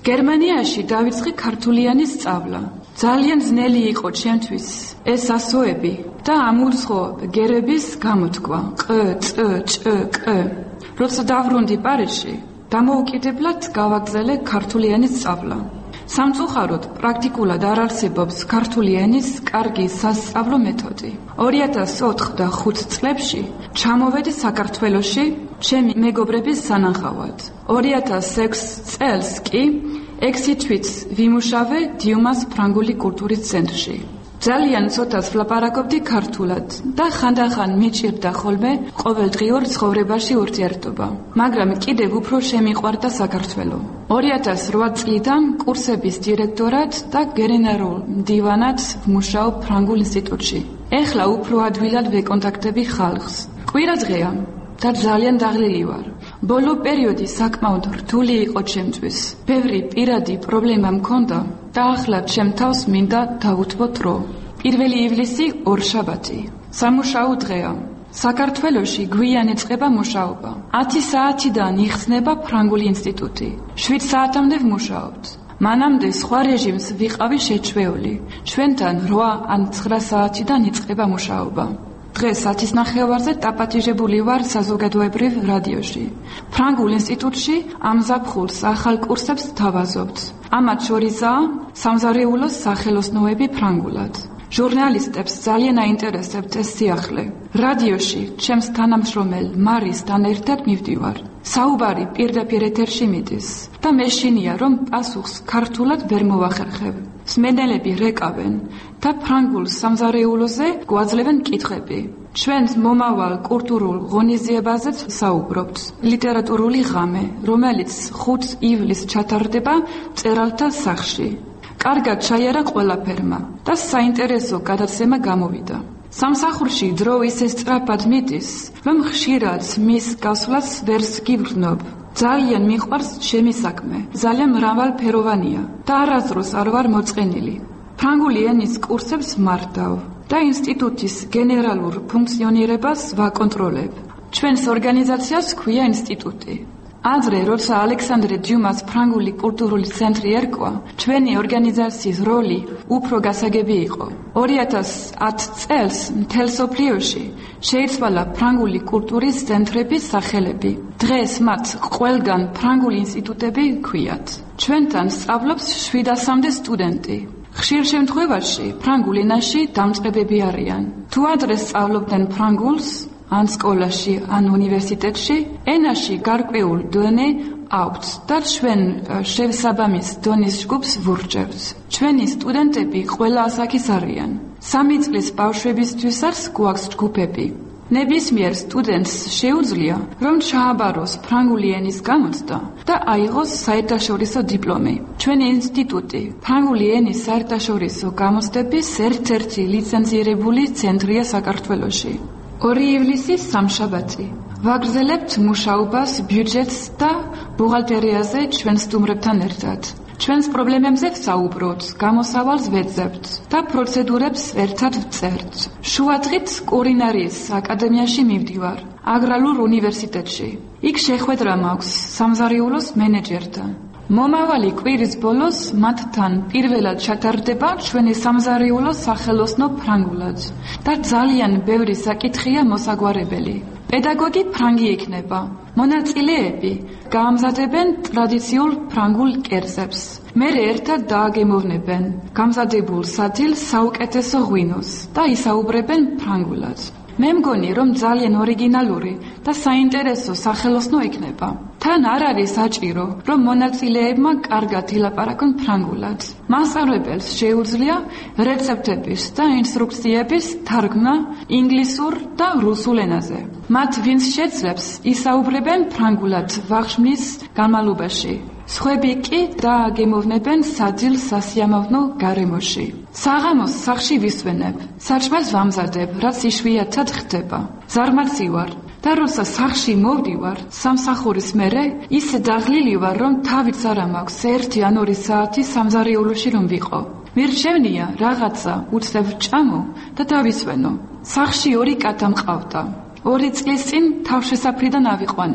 გერმანიაში დავიწყე ქართულიანი სწავლა. ძალიან ძნელი იყო ჩემთვის ეს ასოები და ამურცხო გერების გამოთქვა. ყ, წ, ჭ, კ. როცა დავრუნდი პარიზში, დამოუკიდებლად გავაგრძელე ქართულიანი სწავლა. სამწუხაროდ პრაქტიკულად არ არსებობს ქართული ენის კარგი სასწავლო მეთოდი. ორი ათას ოთხ და ხუთ წლებში ჩამოვედი საქართველოში ჩემი მეგობრების სანახავად. ორი ათას ექვს წელს კი ექვსი თვით ვიმუშავე დიუმას ფრანგული კულტურის ცენტრში. ძალიან ცოტას ვლაპარაკობდი ქართულად და ხანდახან მიჭირდა ხოლმე ყოველდღიურ ცხოვრებაში ურთიერთობა. მაგრამ კიდევ უფრო შემიყვარდა საქართველო. ორი ათას რვა წლიდან კურსების დირექტორად და გენერალურ მდივანად ვმუშაობ ფრანგულ ინსტიტუტში. ეხლა უფრო ადვილად ვეკონტაქტები ხალხს. კვირა დღეა და ძალიან დაღლილი ვარ. ბოლო პერიოდი საკმაოდ რთული იყო ჩემთვის. ბევრი პირადი პრობლემა მქონდა და ახლა ჩემ თავს მინდა დავუთმო დრო. პირველი ივლისი ორშაბათი. სამუშაო დღეა. საქართველოში გვიან ეწყება მუშაობა. ათი საათიდან იხსნება ფრანგული ინსტიტუტი. შვიდ საათამდე ვმუშაობთ. მანამდე სხვა რეჟიმს ვიყავი შეჩვეული. ჩვენთან რვა ან ცხრა საათიდან იწყება მუშაობა. დღეს ათის ნახევარზე დაპატიჟებული ვარ საზოგადოებრივ რადიოში. ფრანგულ ინსტიტუტში ამ ზაფხულს ახალ კურსებს ვთავაზობთ. ამათ შორისაა სამზარეულოს სახელოსნოები ფრანგულად. ჟურნალისტებს ძალიან აინტერესებთ ეს სიახლე. რადიოში ჩემს თანამშრომელ მარისთან ერთად მივდივარ. საუბარი პირდაპირ ეთერში მიდის და მეშინია რომ პასუხს ქართულად ვერ მოვახერხებ. მსმენელები რეკავენ და ფრანგულ სამზარეულოზე გვაძლევენ კითხვები. ჩვენს მომავალ კულტურულ ღონისძიებაზეც საუბრობთ. ლიტერატურული ღამე, რომელიც ხუთ ივლისს ჩატარდება მწერალთა სახლში. კარგად ჩაიარა ყველაფერმა და საინტერესო გადაცემა გამოვიდა. სამსახურში დრო ისე სწრაფად მიდის, რომ ხშირად მის გასვლას ვერ გიბრუნობ. ძალიან მიყვარს ჩემი საქმე. ძალიან მრავალფეროვანია და არასდროს არ ვარ მოწყენილი. ფრანგული ენის კურსებს მართავ და ინსტიტუტის გენერალურ ფუნქციონირებას ვაკონტროლებ. ჩვენს ორგანიზაციას ჰქვია ინსტიტუტი. ადრე, როცა ალექსანდრე დიუმას ფრანგული კულტურული ცენტრი ერქვა, ჩვენი ორგანიზაციის როლი უფრო გასაგები იყო. ორი ათას ათ წელს მთელ მსოფლიოში შეიცვალა ფრანგული კულტურის ცენტრების სახელები. დღეს მათ ყველგან ფრანგული ინსტიტუტები ჰქვიათ. ჩვენთან სწავლობს შვიდასამდე სტუდენტი. ხშირ შემთხვევაში ფრანგულ ენაში დამწყებები არიან. თუ ადრე სწავლობდნენ ფრანგულს, ან სკოლაში, ან უნივერსიტეტში, ენაში გარკვეულ დონე აქვთ და ჩვენ შესაბამის დონის ჯგუფს ვურჩევთ. ჩვენი სტუდენტები ყველა ასაკის არიან. სამი წლის ბავშვებისთვისაც გვაქვს ჯგუფები. ნებისმიერ სტუდენტს შეუძლია, რომ ჩააბაროს ფრანგული ენის გამოცდა და აიღოს საერთაშორისო დიპლომი. ჩვენი ინსტიტუტი ფრანგული ენის საერთაშორისო გამოცდების ერთ-ერთი ლიცენზირებული ცენტრია საქართველოში. ორი ივლისი სამშაბათი. ვაგრძელებთ მუშაობას ბიუჯეტს და ბუღალტერიაზე ჩვენ სტუმრებთან ერთად. ჩვენს პრობლემებზე ვსაუბრობთ, გამოსავალს ვეძებთ და პროცედურებს ერთად ვწერთ. შუადღით კულინარიის აკადემიაში მივდივარ, აგრარულ უნივერსიტეტში. იქ შეხვედრა მაქვს სამზარეულოს მენეჯერთან. მომავალი კვირის ბოლოს მათთან პირველად ჩატარდება ჩვენი სამზარეულოს სახელოსნო ფრანგულად და ძალიან ბევრი საკითხია მოსაგვარებელი. პედაგოგი ფრანგი იქნება. მონაწილეები გაამზადებენ ტრადიციულ ფრანგულ კერძებს. მერე ერთად დააგემოვნებენ გამზადებულ სადილს საუკეთესო ღვინოს და ისაუბრებენ ფრანგულად. მე მგონი, რომ ძალიან ორიგინალური და საინტერესო სახელოსნო იქნება. თან არ არის საჭირო, რომ მონაწილეებმა კარგად ილაპარაკონ ფრანგულად. მასწავლებელს შეუძლია რეცეპტების და ინსტრუქციების თარგმნა ინგლისურ და რუსულ ენაზე. მათ ვინც შეძლებს, ისაუბრებენ ფრანგულად ვახშმის განმავლობაში. სხვები კი დააგემოვნებენ საძილ სასიამოვნო გარემოში. საღამოს სახლში ვისვენებ, საჭმელს ვამზადებ, რაც იშვიათად ხდება. ზარმაცი ვარ და როცა სახლში მოვდივარ, სამსახურის მერე ისე დაღლილი ვარ, რომ თავიც არ მაქვს ერთი ან ორი საათი სამზარეულოში რომ ვიყო. მირჩევნია რაღაცა უცებ ვჭამო და დავისვენო. სახლში ორი კატა მყავდა. ორი წლის წინ თავშესაფრიდან ავიყვანე.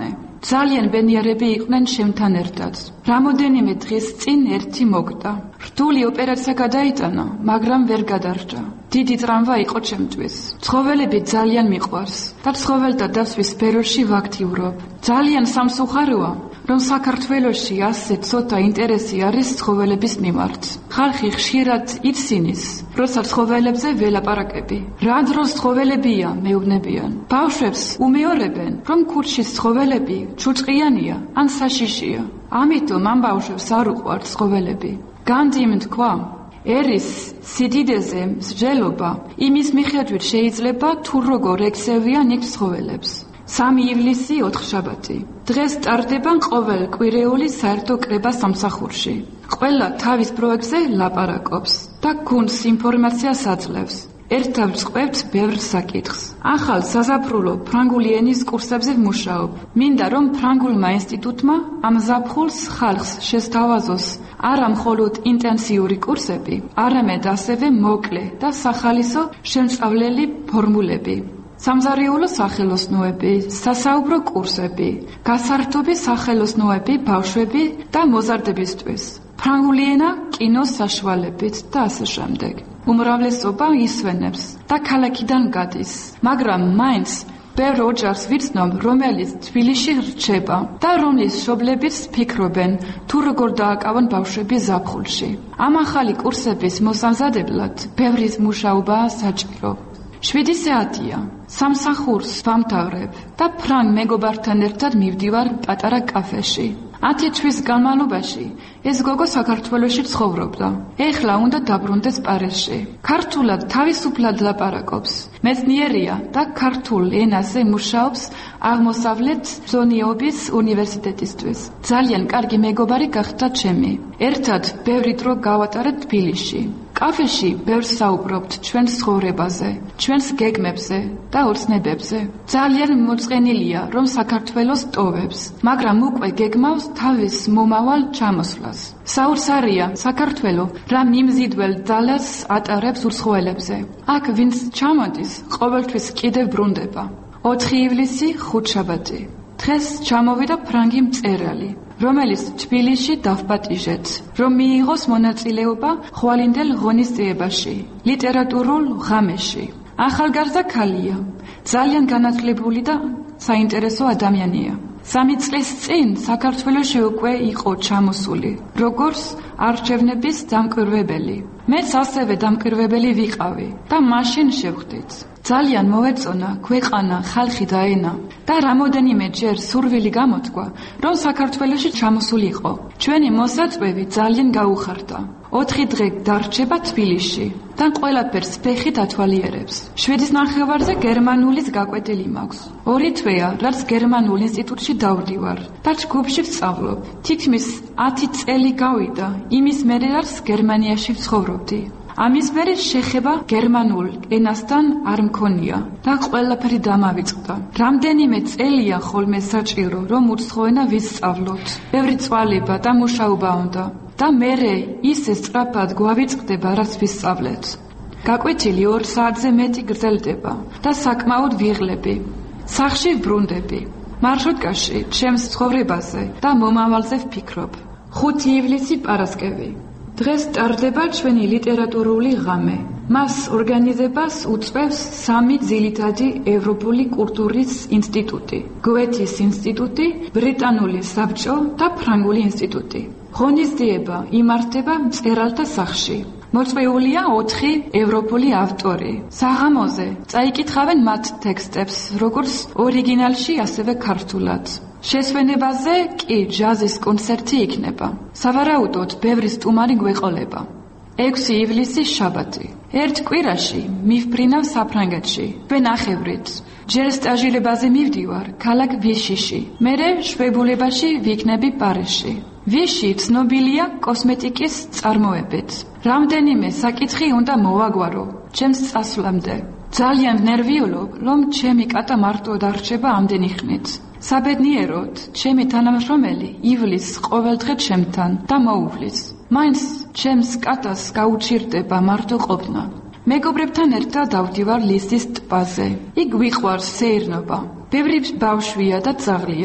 ძალიან ბედნიერები იყვნენ ჩემთან ერთად. რამოდენიმე დღის წინ ერთი მოკდა. რთული ოპერაცია გადაიტანა, მაგრამ ვერ გადარჩა. დიდი ტრამვა იყო ჩემთვის. ცხოველები ძალიან მიყვარს და ცხოველთა დასვის სფეროში ვაქტიურობ. ძალიან სამსუხაროა, რომ საქართველოში ასე ცოტა ინტერესი არის ცხოველების მიმართ. ხალხი ხშირად იცინს, როცა ცხოველებზე ველაპარაკები. რა დროს ცხოველებია, მეუბნებიან. ბავშვებს უმეორებენ, რომ ქუჩის ცხოველები ჩუჭყიანია ან საშიშია. ამიტომ ამ ბავშვებს არ უყვართ ცხოველები. განძიმ თქვა, ერის სიდიდეზე მსჯელობა იმის მიხედვით შეიძლება თუ როგორ ექცევიან იქ ცხოველებს. სამი ივლისი ოთხშაბათი. დღეს ტარდება ყოველ კვირეული საერთო კრება სამსახურში. ყველა თავის პროექტზე ლაპარაკობს და გუნდს ინფორმაციას აძლევს. ერთად ვწყვევთ ბევრ საკითხს. ახალ საზაფხულო ფრანგული ენის კურსებზე ვმუშაობ. მინდა რომ ფრანგულმა ინსტიტუტმა ამ ზაფხულს ხალხს შესთავაზოს არა მხოლოდ ინტენსიური კურსები, არამედ ასევე მოკლე და სახალისო შემსწავლელი ფორმულები. სამზარეულო სახელოსნოები, სასაუბრო კურსები, გასართობი სახელოსნოები ბავშვები და მოზარდებისთვის. ფრანგული ენა კინოს საშუალებით და ასე შემდეგ. უმრავლესობა ისვენებს და ქალაქიდან გადის, მაგრამ მაინც ბევრ ოჯახს ვიცნობ, რომელიც თბილისში რჩება და რომლის მშობლებიც ფიქრობენ, თუ როგორ დააკავონ ბავშვები ზაფხულში. ამ ახალი კურსების მოსამზადებლად ბევრი მუშაობაა საჭირო. შვიდი საათია. სამსახურს ვამთავრებ და ფრანგ მეგობართან ერთად მივდივარ პატარა კაფეში. ათი თვის განმავლობაში ეს გოგო საქართველოში ცხოვრობდა. ეხლა უნდა დაბრუნდეს პარიზში. ქართულად თავისუფლად ლაპარაკობს. მეცნიერია და ქართულ ენაზე მუშაობს აღმოსავლეთ ზონიობის უნივერსიტეტისთვის. ძალიან კარგი მეგობარი გახდა ჩემი. ერთად ბევრი დრო გავატარეთ თბილისში. კაფეში ბევრს საუბრობთ ჩვენს ცხოვრებაზე, ჩვენს გეგმებზე და ოცნებებზე. ძალიან მოწყენილია, რომ საქართველოს ტოვებს, მაგრამ უკვე გეგმავს თავის მომავალ ჩამოსვლას. საოცარია საქართველო რა მიმზიდველ ძალას ატარებს უცხოელებზე. აქ ვინც ჩამოდის, ყოველთვის კიდევ ბრუნდება. ოთხი ივლისი ხუთშაბათი. დღეს ჩამოვიდა ფრანგი მწერალი, რომელიც თბილისში დავპატიჟეთ, რომ მიიღოს მონაწილეობა ხვალინდელ ღონისძიებაში, ლიტერატურულ ღამეში. ახალგაზრდა ქალია, ძალიან განათლებული და საინტერესო ადამიანია. სამი წლის წინ საქართველოში უკვე იყო ჩამოსული, როგორც არჩევნების დამკვირვებელი. მეც ასევე დამკვირვებელი ვიყავი და მაშინ შევხვდით. ძალიან მოეწონა ქვეყანა, ხალხი და ენა და რამოდენიმე ჯერ სურვილი გამოთქვა, რომ საქართველოში ჩამოსულიყო. ჩვენი მოსაწვევი ძალიან გაუხარდა. ოთხი დღე დარჩება თბილისში და ყველაფერს ფეხით ათვალიერებს. შვიდის ნახევარზე გერმანულის გაკვეთილი მაქვს. ორი თვეა, რაც გერმანულ ინსტიტუტში დავდივარ და ჯგუფში ვსწავლობ. თითქმის ათი წელი გავიდა იმის მერე, რაც გერმანიაში ვცხოვრობდი. ამის მერე შეხება გერმანულ ენასთან არ მქონია და ყველაფერი დამავიწყდა. რამდენიმე წელია ხოლმე საჭირო, რომ უცხო ენა ვისწავლოთ. ბევრი წვალება და მუშაობა უნდა და მერე ისე სწრაფად გვავიწყდება, რაც ვისწავლეთ. გაკვეთილი ორ საათზე მეტი გრძელდება და საკმაოდ ვიღლები. სახლში ვბრუნდები. მარშრუტკაში ჩემს ცხოვრებაზე და მომავალზე ვფიქრობ. ხუთი ივლისი პარასკევი. დღეს ტარდება ჩვენი ლიტერატურული ღამე. მას ორგანიზებას უწევს სამი ძირითადი ევროპული კულტურის ინსტიტუტი: გოეთეს ინსტიტუტი, ბრიტანული საბჭო და ფრანგული ინსტიტუტი. ღონისძიება იმართება მწერალთა სახლში. მოწვეულია ოთხი ევროპული ავტორი. საღამოზე წაიკითხავენ მათ ტექსტებს, როგორც ორიგინალში, ასევე ქართულად. შესვენებაზე კი ჯაზის კონცერტი იქნება. სავარაუდოდ ბევრი სტუმარი გვეყოლება. ექვსი ივლისი შაბათი. ერთ კვირაში მივფრინავ საფრანგეთში. ვენახევრით. ჯერ სტაჟირებაზე მივდივარ ქალაქ ვიშიში. მერე შვებულებაში ვიქნები პარიზში. ვიში ცნობილია კოსმეტიკის წარმოებით. რამდენიმე საკითხი უნდა მოვაგვარო ჩემს წასვლამდე. ძალიან ნერვიულობ, რომ ჩემი კატა მარტო დარჩება ამდენი ხნით. საბედნიეროდ, ჩემი თანამშრომელი ივლის ყოველდღე ჩემთან და მოუვლის. მაინც ჩემს კატას გაუჩირდება მარტო ყოფნა. მეგობრებთან ერთად დავდივარ ლისის ტბაზე. იქ ვიყვარს სეირნობა. ბევრი ბავშვია და ძაღლია.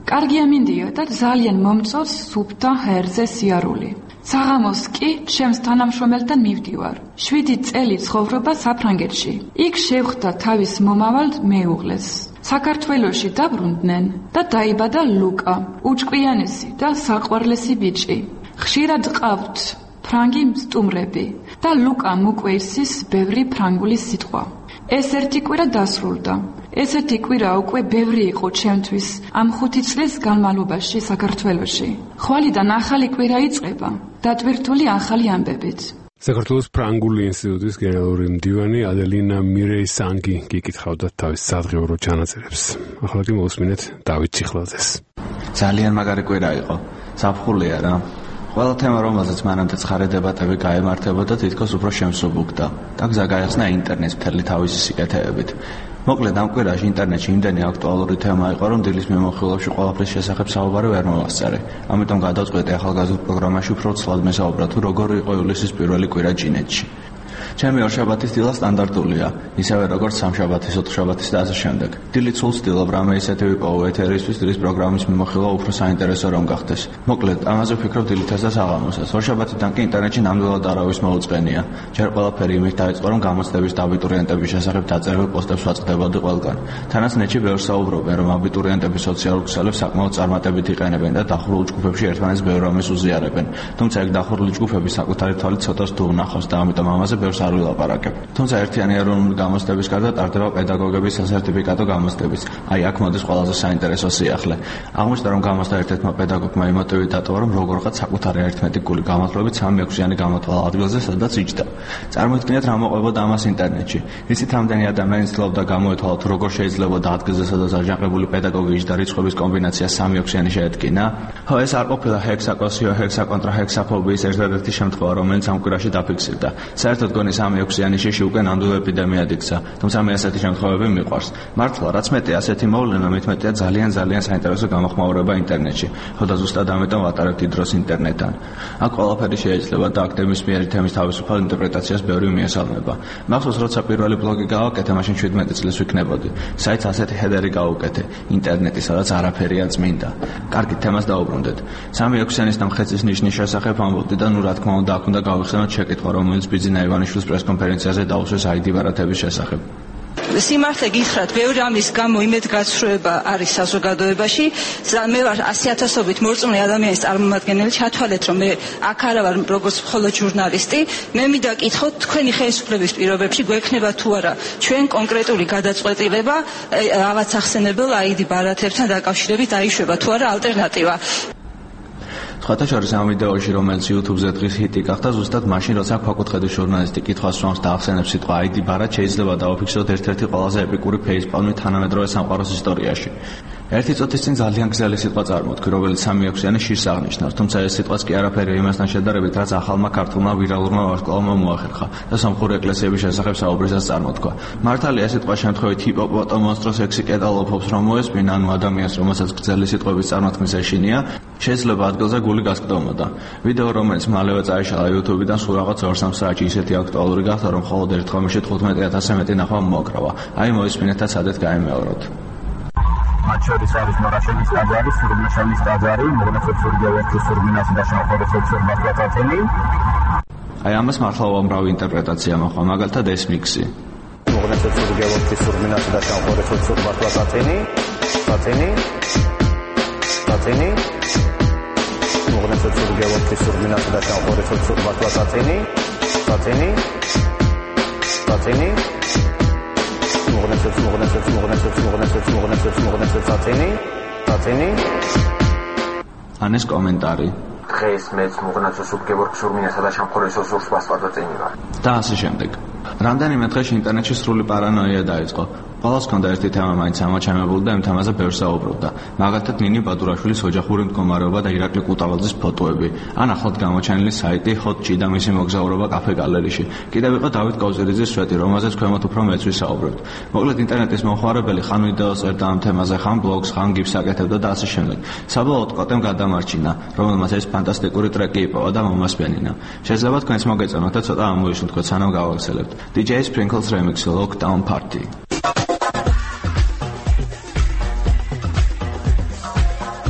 კარგია მინდია და ძალიან მომწონს სუფთა ჰაერზე სიარული. საღამოს კი ჩემს თანამშრომელთან მივდივარ. შვიდი წელი ცხოვრობა საფრანგეთში. იქ შევხვდა თავის მომავალ მეუღლეს. საქართველოში დაბრუნდნენ და დაიბადა ლუკა, უჭკვიანესი და საყვარლესი ბიჭი. ხშირად ყავთ ფრანგი სტუმრები და ლუკამ უკვე ისის ბევრი ფრანგული სიტყვა. ეს ერთი კვირა დასრულდა. ესეთი კვირა უკვე ბევრი იყო ჩემთვის ამ ხუთი წლის განმავლობაში საქართველოში. ხვალიდან ახალი კვირა იწყება დატვირთული ახალი ამბებით. საქართველოს ფრანგული ინსტიტუტის გენერალური მდივანი ადელინა მირეი-სანგი გიკითხავდა თავის სადღეურო ჩანაწერებს. ახლა კი მოვსმინეთ დავით ციხლაძეს. ძალიან მაგარი კვირა იყო. ზაფხულია რა. ყველა თემა, რომელზეც მანამდე ცხარე დებატები გაემართებოდა, თითქოს უფრო შემსუბუქდა და გზა გაიხსნა ინტერნეტს მთელი თავისი სიკეთეებით. მოკლედ ამ კვირაში ინტერნეტში იმდენი აქტუალური თემა იყო, რომ დილის მიმოხილვებში ყველაფრის შესახებ საუბარი ვერ მოვასწარე. ამიტომ გადავწყვეტე ახალგაზრდულ პროგრამაში უფრო ცვლად მესაუბრა თუ როგორი იყო ივლისის პირველი კვირა ჩინეთში. ჩემი ორშაბათის დილა სტანდარტულია, ისევე როგორც სამშაბათის, ოთხშაბათის და ასე შემდეგ. დილით სულ ვცდილობ რამე ისეთი ვიპოვო ეთერისთვის, დილის პროგრამის მიმოხილვა უფრო საინტერესო რომ გახდეს. მოკლედ, ამაზე ვფიქრობ დილითაც და საღამოსაც. ორშაბათიდან კი ინტერნეტში ნამდვილად არავის მოუწყენია. ჯერ ყველაფერი იმით დაიწყო, რომ გამოცდების და აბიტურიენტების შესახებ დაწერილ პოსტებს ვაწყდებოდი ყველგან. თანაც ნეტში ბევრს საუბრობენ, რომ აბიტურიენტები სოციალურ ქსელებს საკმაოდ წარმატებით იყენებენ და დახურულ ჯგუფებში ერთმანეთს ბევრ რამეს უზიარებენ. თუმცა ეგ დახურული ჯგუფები საკუთარი თვალით ცოტას თუ უნახავს და ამიტომ ამაზე ბევრს არ ვილაპარაკებ. თუმცა ერთიანი ეროვნული გამოცდების გარდა ტარდება პედაგოგების სასერტიფიკატო გამოცდებიც. აი აქ მოდის ყველაზე საინტერესო სიახლე. აღმოჩნდა, რომ გამოცდა ერთ-ერთმა პედაგოგმა იმ მოტივით დატოვა, რომ როგორღაც საკუთარი არითმეტიკული გამოთვლებით სამი-ექვსიანი გამოტვალა ადგილზე, სადაც იჯდა. წარმოიდგინეთ, რა მოყვებოდა ამას ინტერნეტში. იცით, რამდენი ადამიანი ცდილობდა გამოეთვალა, თუ როგორ შეიძლება ადგილზე, სადაც აჯანყებული პედაგოგი იჯდა, რიცხვების კომბინაცია სამი-ექვსიანი შეედგინა? ხო, ეს არ ყოფილა ჰექსაკოსიო, ჰექსაკონტრაჰექსაფობიის ერთადერთი შემთხვევა, რომელიც ამ კვირაში დაფიქსირდა. საერთოდ გონი სამი-ექვსიანი შიში უკვე ნამდვილ ეპიდემიად იქცა, თუმცა მე ასეთი შემთხვევები მიყვარს. მართლა, რაც მეტია ასეთი მოვლენა, მით მეტია ძალიან ძალიან საინტერესო გამოხმაურება ინტერნეტში. ხო და ზუსტად ამიტომ ვატარებ დიდ დროს ინტერნეტთან. აქ ყველაფერი შეიძლება და აქტივისტების თემის თავისუფალ ინტერპრეტაციას ბევრი მიესალმება. მახსოვს, როცა პირველი ბლოგი გავაკეთე, მაშინ შვიდმეტი წლის ვიქნებოდი. საერთოდ ასეთი ჰედერი გავუკეთე, ინტერნეტი, სადაც არაფერია წმინდა. კარგი, თემას დაუბრუნდეთ. სამი-ექვსიანის და მხეცის ნიშნის შესახებ ამბობდი და ნუ რა თქმა უნდა აქ უნდა გავიხსენოთ შეკითხვა, რომელიც ბიძინა ივანიშვილის პრესკონფერენციაზე დაუსვეს აიდი ბარათების შესახებ. სიმართლე გითხრათ, ბევრი ამის გამო იმედგაცრუება არის საზოგადოებაში. მე ვარ ასი ათასობით მორწმუნე ადამიანის წარმომადგენელი, ჩათვალეთ, რომ მე აქ არა ვარ როგორც მხოლოდ ჟურნალისტი. მე მინდა კითხოთ, თქვენი ხელისუფლების პირობებში გვექნება თუ არა ჩვენ კონკრეტული გადაწყვეტილება ავაც ახსენებელ აიდი ბარათებთან დაკავშირებით, აიშვება თუ არა ალტერნატივა. სხვათა შორის ამ ვიდეოში, რომელიც YouTube-ზე დღის ჰიტი გახდა, ზუსტად მაშინ, როცა ქვაკუთხედის ჟურნალისტი კითხვას სვამს და ახსენებს სიტყვა აიდი ბარათ, შეიძლება დავაფიქსიროთ ერთ-ერთი ყველაზე ეპიკური ფეისპალმი თანამედროვე სამყაროს ისტორიაში. ერთი წუთის წინ ძალიან გრძელი სიტყვა წარმოთქვი, რომელიც სამი-ექვსიანი შიშს აღნიშნავს, თუმცა ეს სიტყვაც კი არაფერია იმასთან შედარებით, რაც ახალმა ქართულმა ვირალურმა ვარსკვლავმა მოახერხა და სომხური ეკლესიების შესახებ საუბრისას წარმოთქვა. მართალია ეს სიტყვა შემთხვევით ჰიპოპოტამონსტროს ექსი კედალოფობს რომ მოესმინა, ანუ ადამიანს, რომელსაც გრძელი სიტყვების წარმოთქმის ეშინია, შეიძლება ადგილზე გული გასკდომოდა. ვიდეო, რომელიც მალევე წაიშალა YouTube-დან, სულ რაღაც ორ-სამ საათში ისეთი აქტუალური გახდა, რომ მხოლოდ ერთ ღამეში თხუთმეტი ათასზე მეტი ნახვა მოაკრავა. აი მოისმინეთ და სადეთ გაიმეოროთ. მათ შორის არის ნორაშენის ტაძარი, სურგლიშენის ტაძარი, მოგნაცოთ სურგელეთის სურგინასი და შემოხვედეთ სურგმართლატენი. აი ამას მართლა უამრავი ინტერპრეტაცია მოხდა, მაგალითად ეს მიქსი. მოგნაცოთ სურგელეთის სურგინასი და შემოხვედეთ სურგმართლატენი. ტატენი. ტატენი. მოგნაცოთ სურგელეთის სურგინასი და შემოხვედეთ სურგმართლატენი. ტატენი. ტატენი. მოგნაცოთ მოგნაცოთ მოგნაცოთ მოგნაცოთ მოგნაცოთ მოგნაცოთ ტატენი. ტატენი. ანეს კომენტარი. დღეს მეც მოგნაცოთ სურგელეთის სურგინასა და შემოხვედეთ სურგმართლატენი ვარ. და ასე შემდეგ. რამდენიმე დღეში ინტერნეტში სრული პარანოია დაიწყო. ყველას ჰქონდა ერთი თემა მაინც ამოჩამებული და იმ თემაზე ბევრს საუბრობდა. მაგალითად ნინი ბადურაშვილის ოჯახური მდგომარეობა და ირაკლი კუტალაძის ფოტოები, ან ახლად გამოჩენილი საიტი ჰოტჩი და მისი მოგზაურობა კაფე გალერეში. კიდევ იყო დავით კავზერიძის სვეტი, რომელზეც ქვემოთ უფრო მეც ვისაუბრებთ. მოკლედ ინტერნეტის მომხმარებელი ხან ვიდეოს წერდა ამ თემაზე, ხან ბლოგს, ხან გიფს აკეთებდა და ასე შემდეგ. საბოლოოდ კოტემ გადამარჩინა, რომელმაც ეს ფანტასტიკური ტრეკი იპოვა და მომასპენინა. შეიძლება თქვენს მოგეწონოთ და ცოტა ამოისუნთქოთ, სანამ გავაგრძელებთ. დი ჯეი Sprinkles Remix Lockdown Party.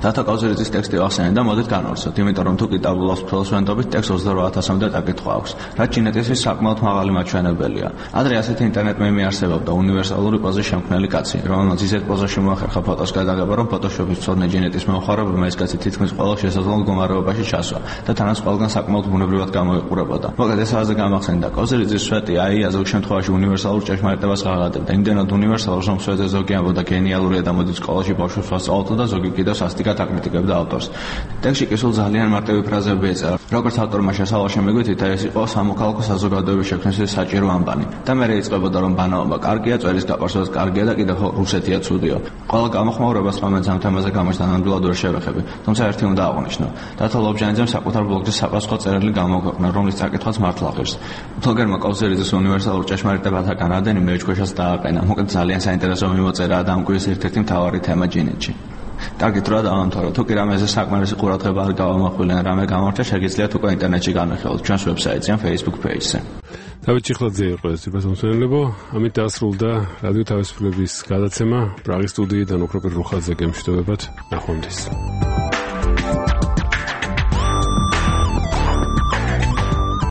დათო კაუზერიძის ტექსტი ახსენე და მოდით განვავრცელოთ, იმიტომ რომ თუ კიტაბულობს ფილოსოფიანდობით ტექსტს ოცდაორ ათასამდე დაკითხვა აქვს, რაც ჩინეთის საკმაოდ მაღალი მაჩვენებელია. ადრე ასეთი ინტერნეტ-მემი არსებობდა, უნივერსალური პოზის შემქმნელი კაცი, რომელმაც ისეთ პოზაში მოახერხა ფოტოს გადაღება, რომ ფოტოშოპის მცოდნე ჯინეტის მომხმარებელმა ეს კაცი თითქმის ყველა შესაძლო მდგომარეობაში ჩასვა და თანაც ყველგან საკმაოდ ბუნებრივად გამოიყურებოდა. მოკლედ ეს ასე გამახსენდა. კაუზერიძის სვეტი აი ზოგ შემთხვევაში უნივერსალურ ჭეშმარიტებას აღადგენდა. იმდენად უნივერსალურს, რომ სვეტზე ზოგი ამბობდა გენიალურია და მოდის სკოლაში ბავშვებს ვასწავლოთ და ზოგი კიდევ სასტიკად აკრიტიკებდა ავტორს. ტექსტში კი სულ ძალიან მარტივი ფრაზები ეწერა. როგორც ავტორმა შესავალ შემეგვეთით, ეს იყო სამოქალაქო საზოგადოების შექმნის საჭირო ამბანი. და მერე იწყებოდა, რომ ბანაობა კარგია, წვერის გაპარსვაც კარგია და კიდევ რუსეთია ცუდიო. ყველა გამოხმაურებას მომენტ ამ თემაზე გამოჩნდა ნამდვილად ვერ შევეხები, თუმცა ერთი უნდა აღვნიშნო. დათო ლობჟანიძემ საკუთარ ბლოგზე საპასუხო წერილი გამოაქვეყნა, რომლის წაკითხვაც მართლა ღირს. ბლოგერმა კაუზერიძის უნივერსალურ ჭეშმარიტებათა რამდენიმე ეჭვქვეშას დააყენა. მოკლედ ძალიან საინტერესო მიმოწერაა და ამ კვირის ერთ-ერთი მთავარი თემა ჯინეთში. კარგი თუ რა დავამთავროთ, თუ კი რამეზე საკმარისი ყურადღება არ გავამახვილენ, რამე გამორჩა, შეგიძლიათ უკვე ინტერნეტში განვიხილოთ ჩვენს ვებსაიტზე ან Facebook page-ზე. დავით ჩიხლაძე იყო ეს თვითმსახურებო, ამით დასრულდა რადიო თავისუფლების გადაცემა პრაღის სტუდიიდან ოქროპირ რუხაძე გემშვიდობებად, ნახვამდის.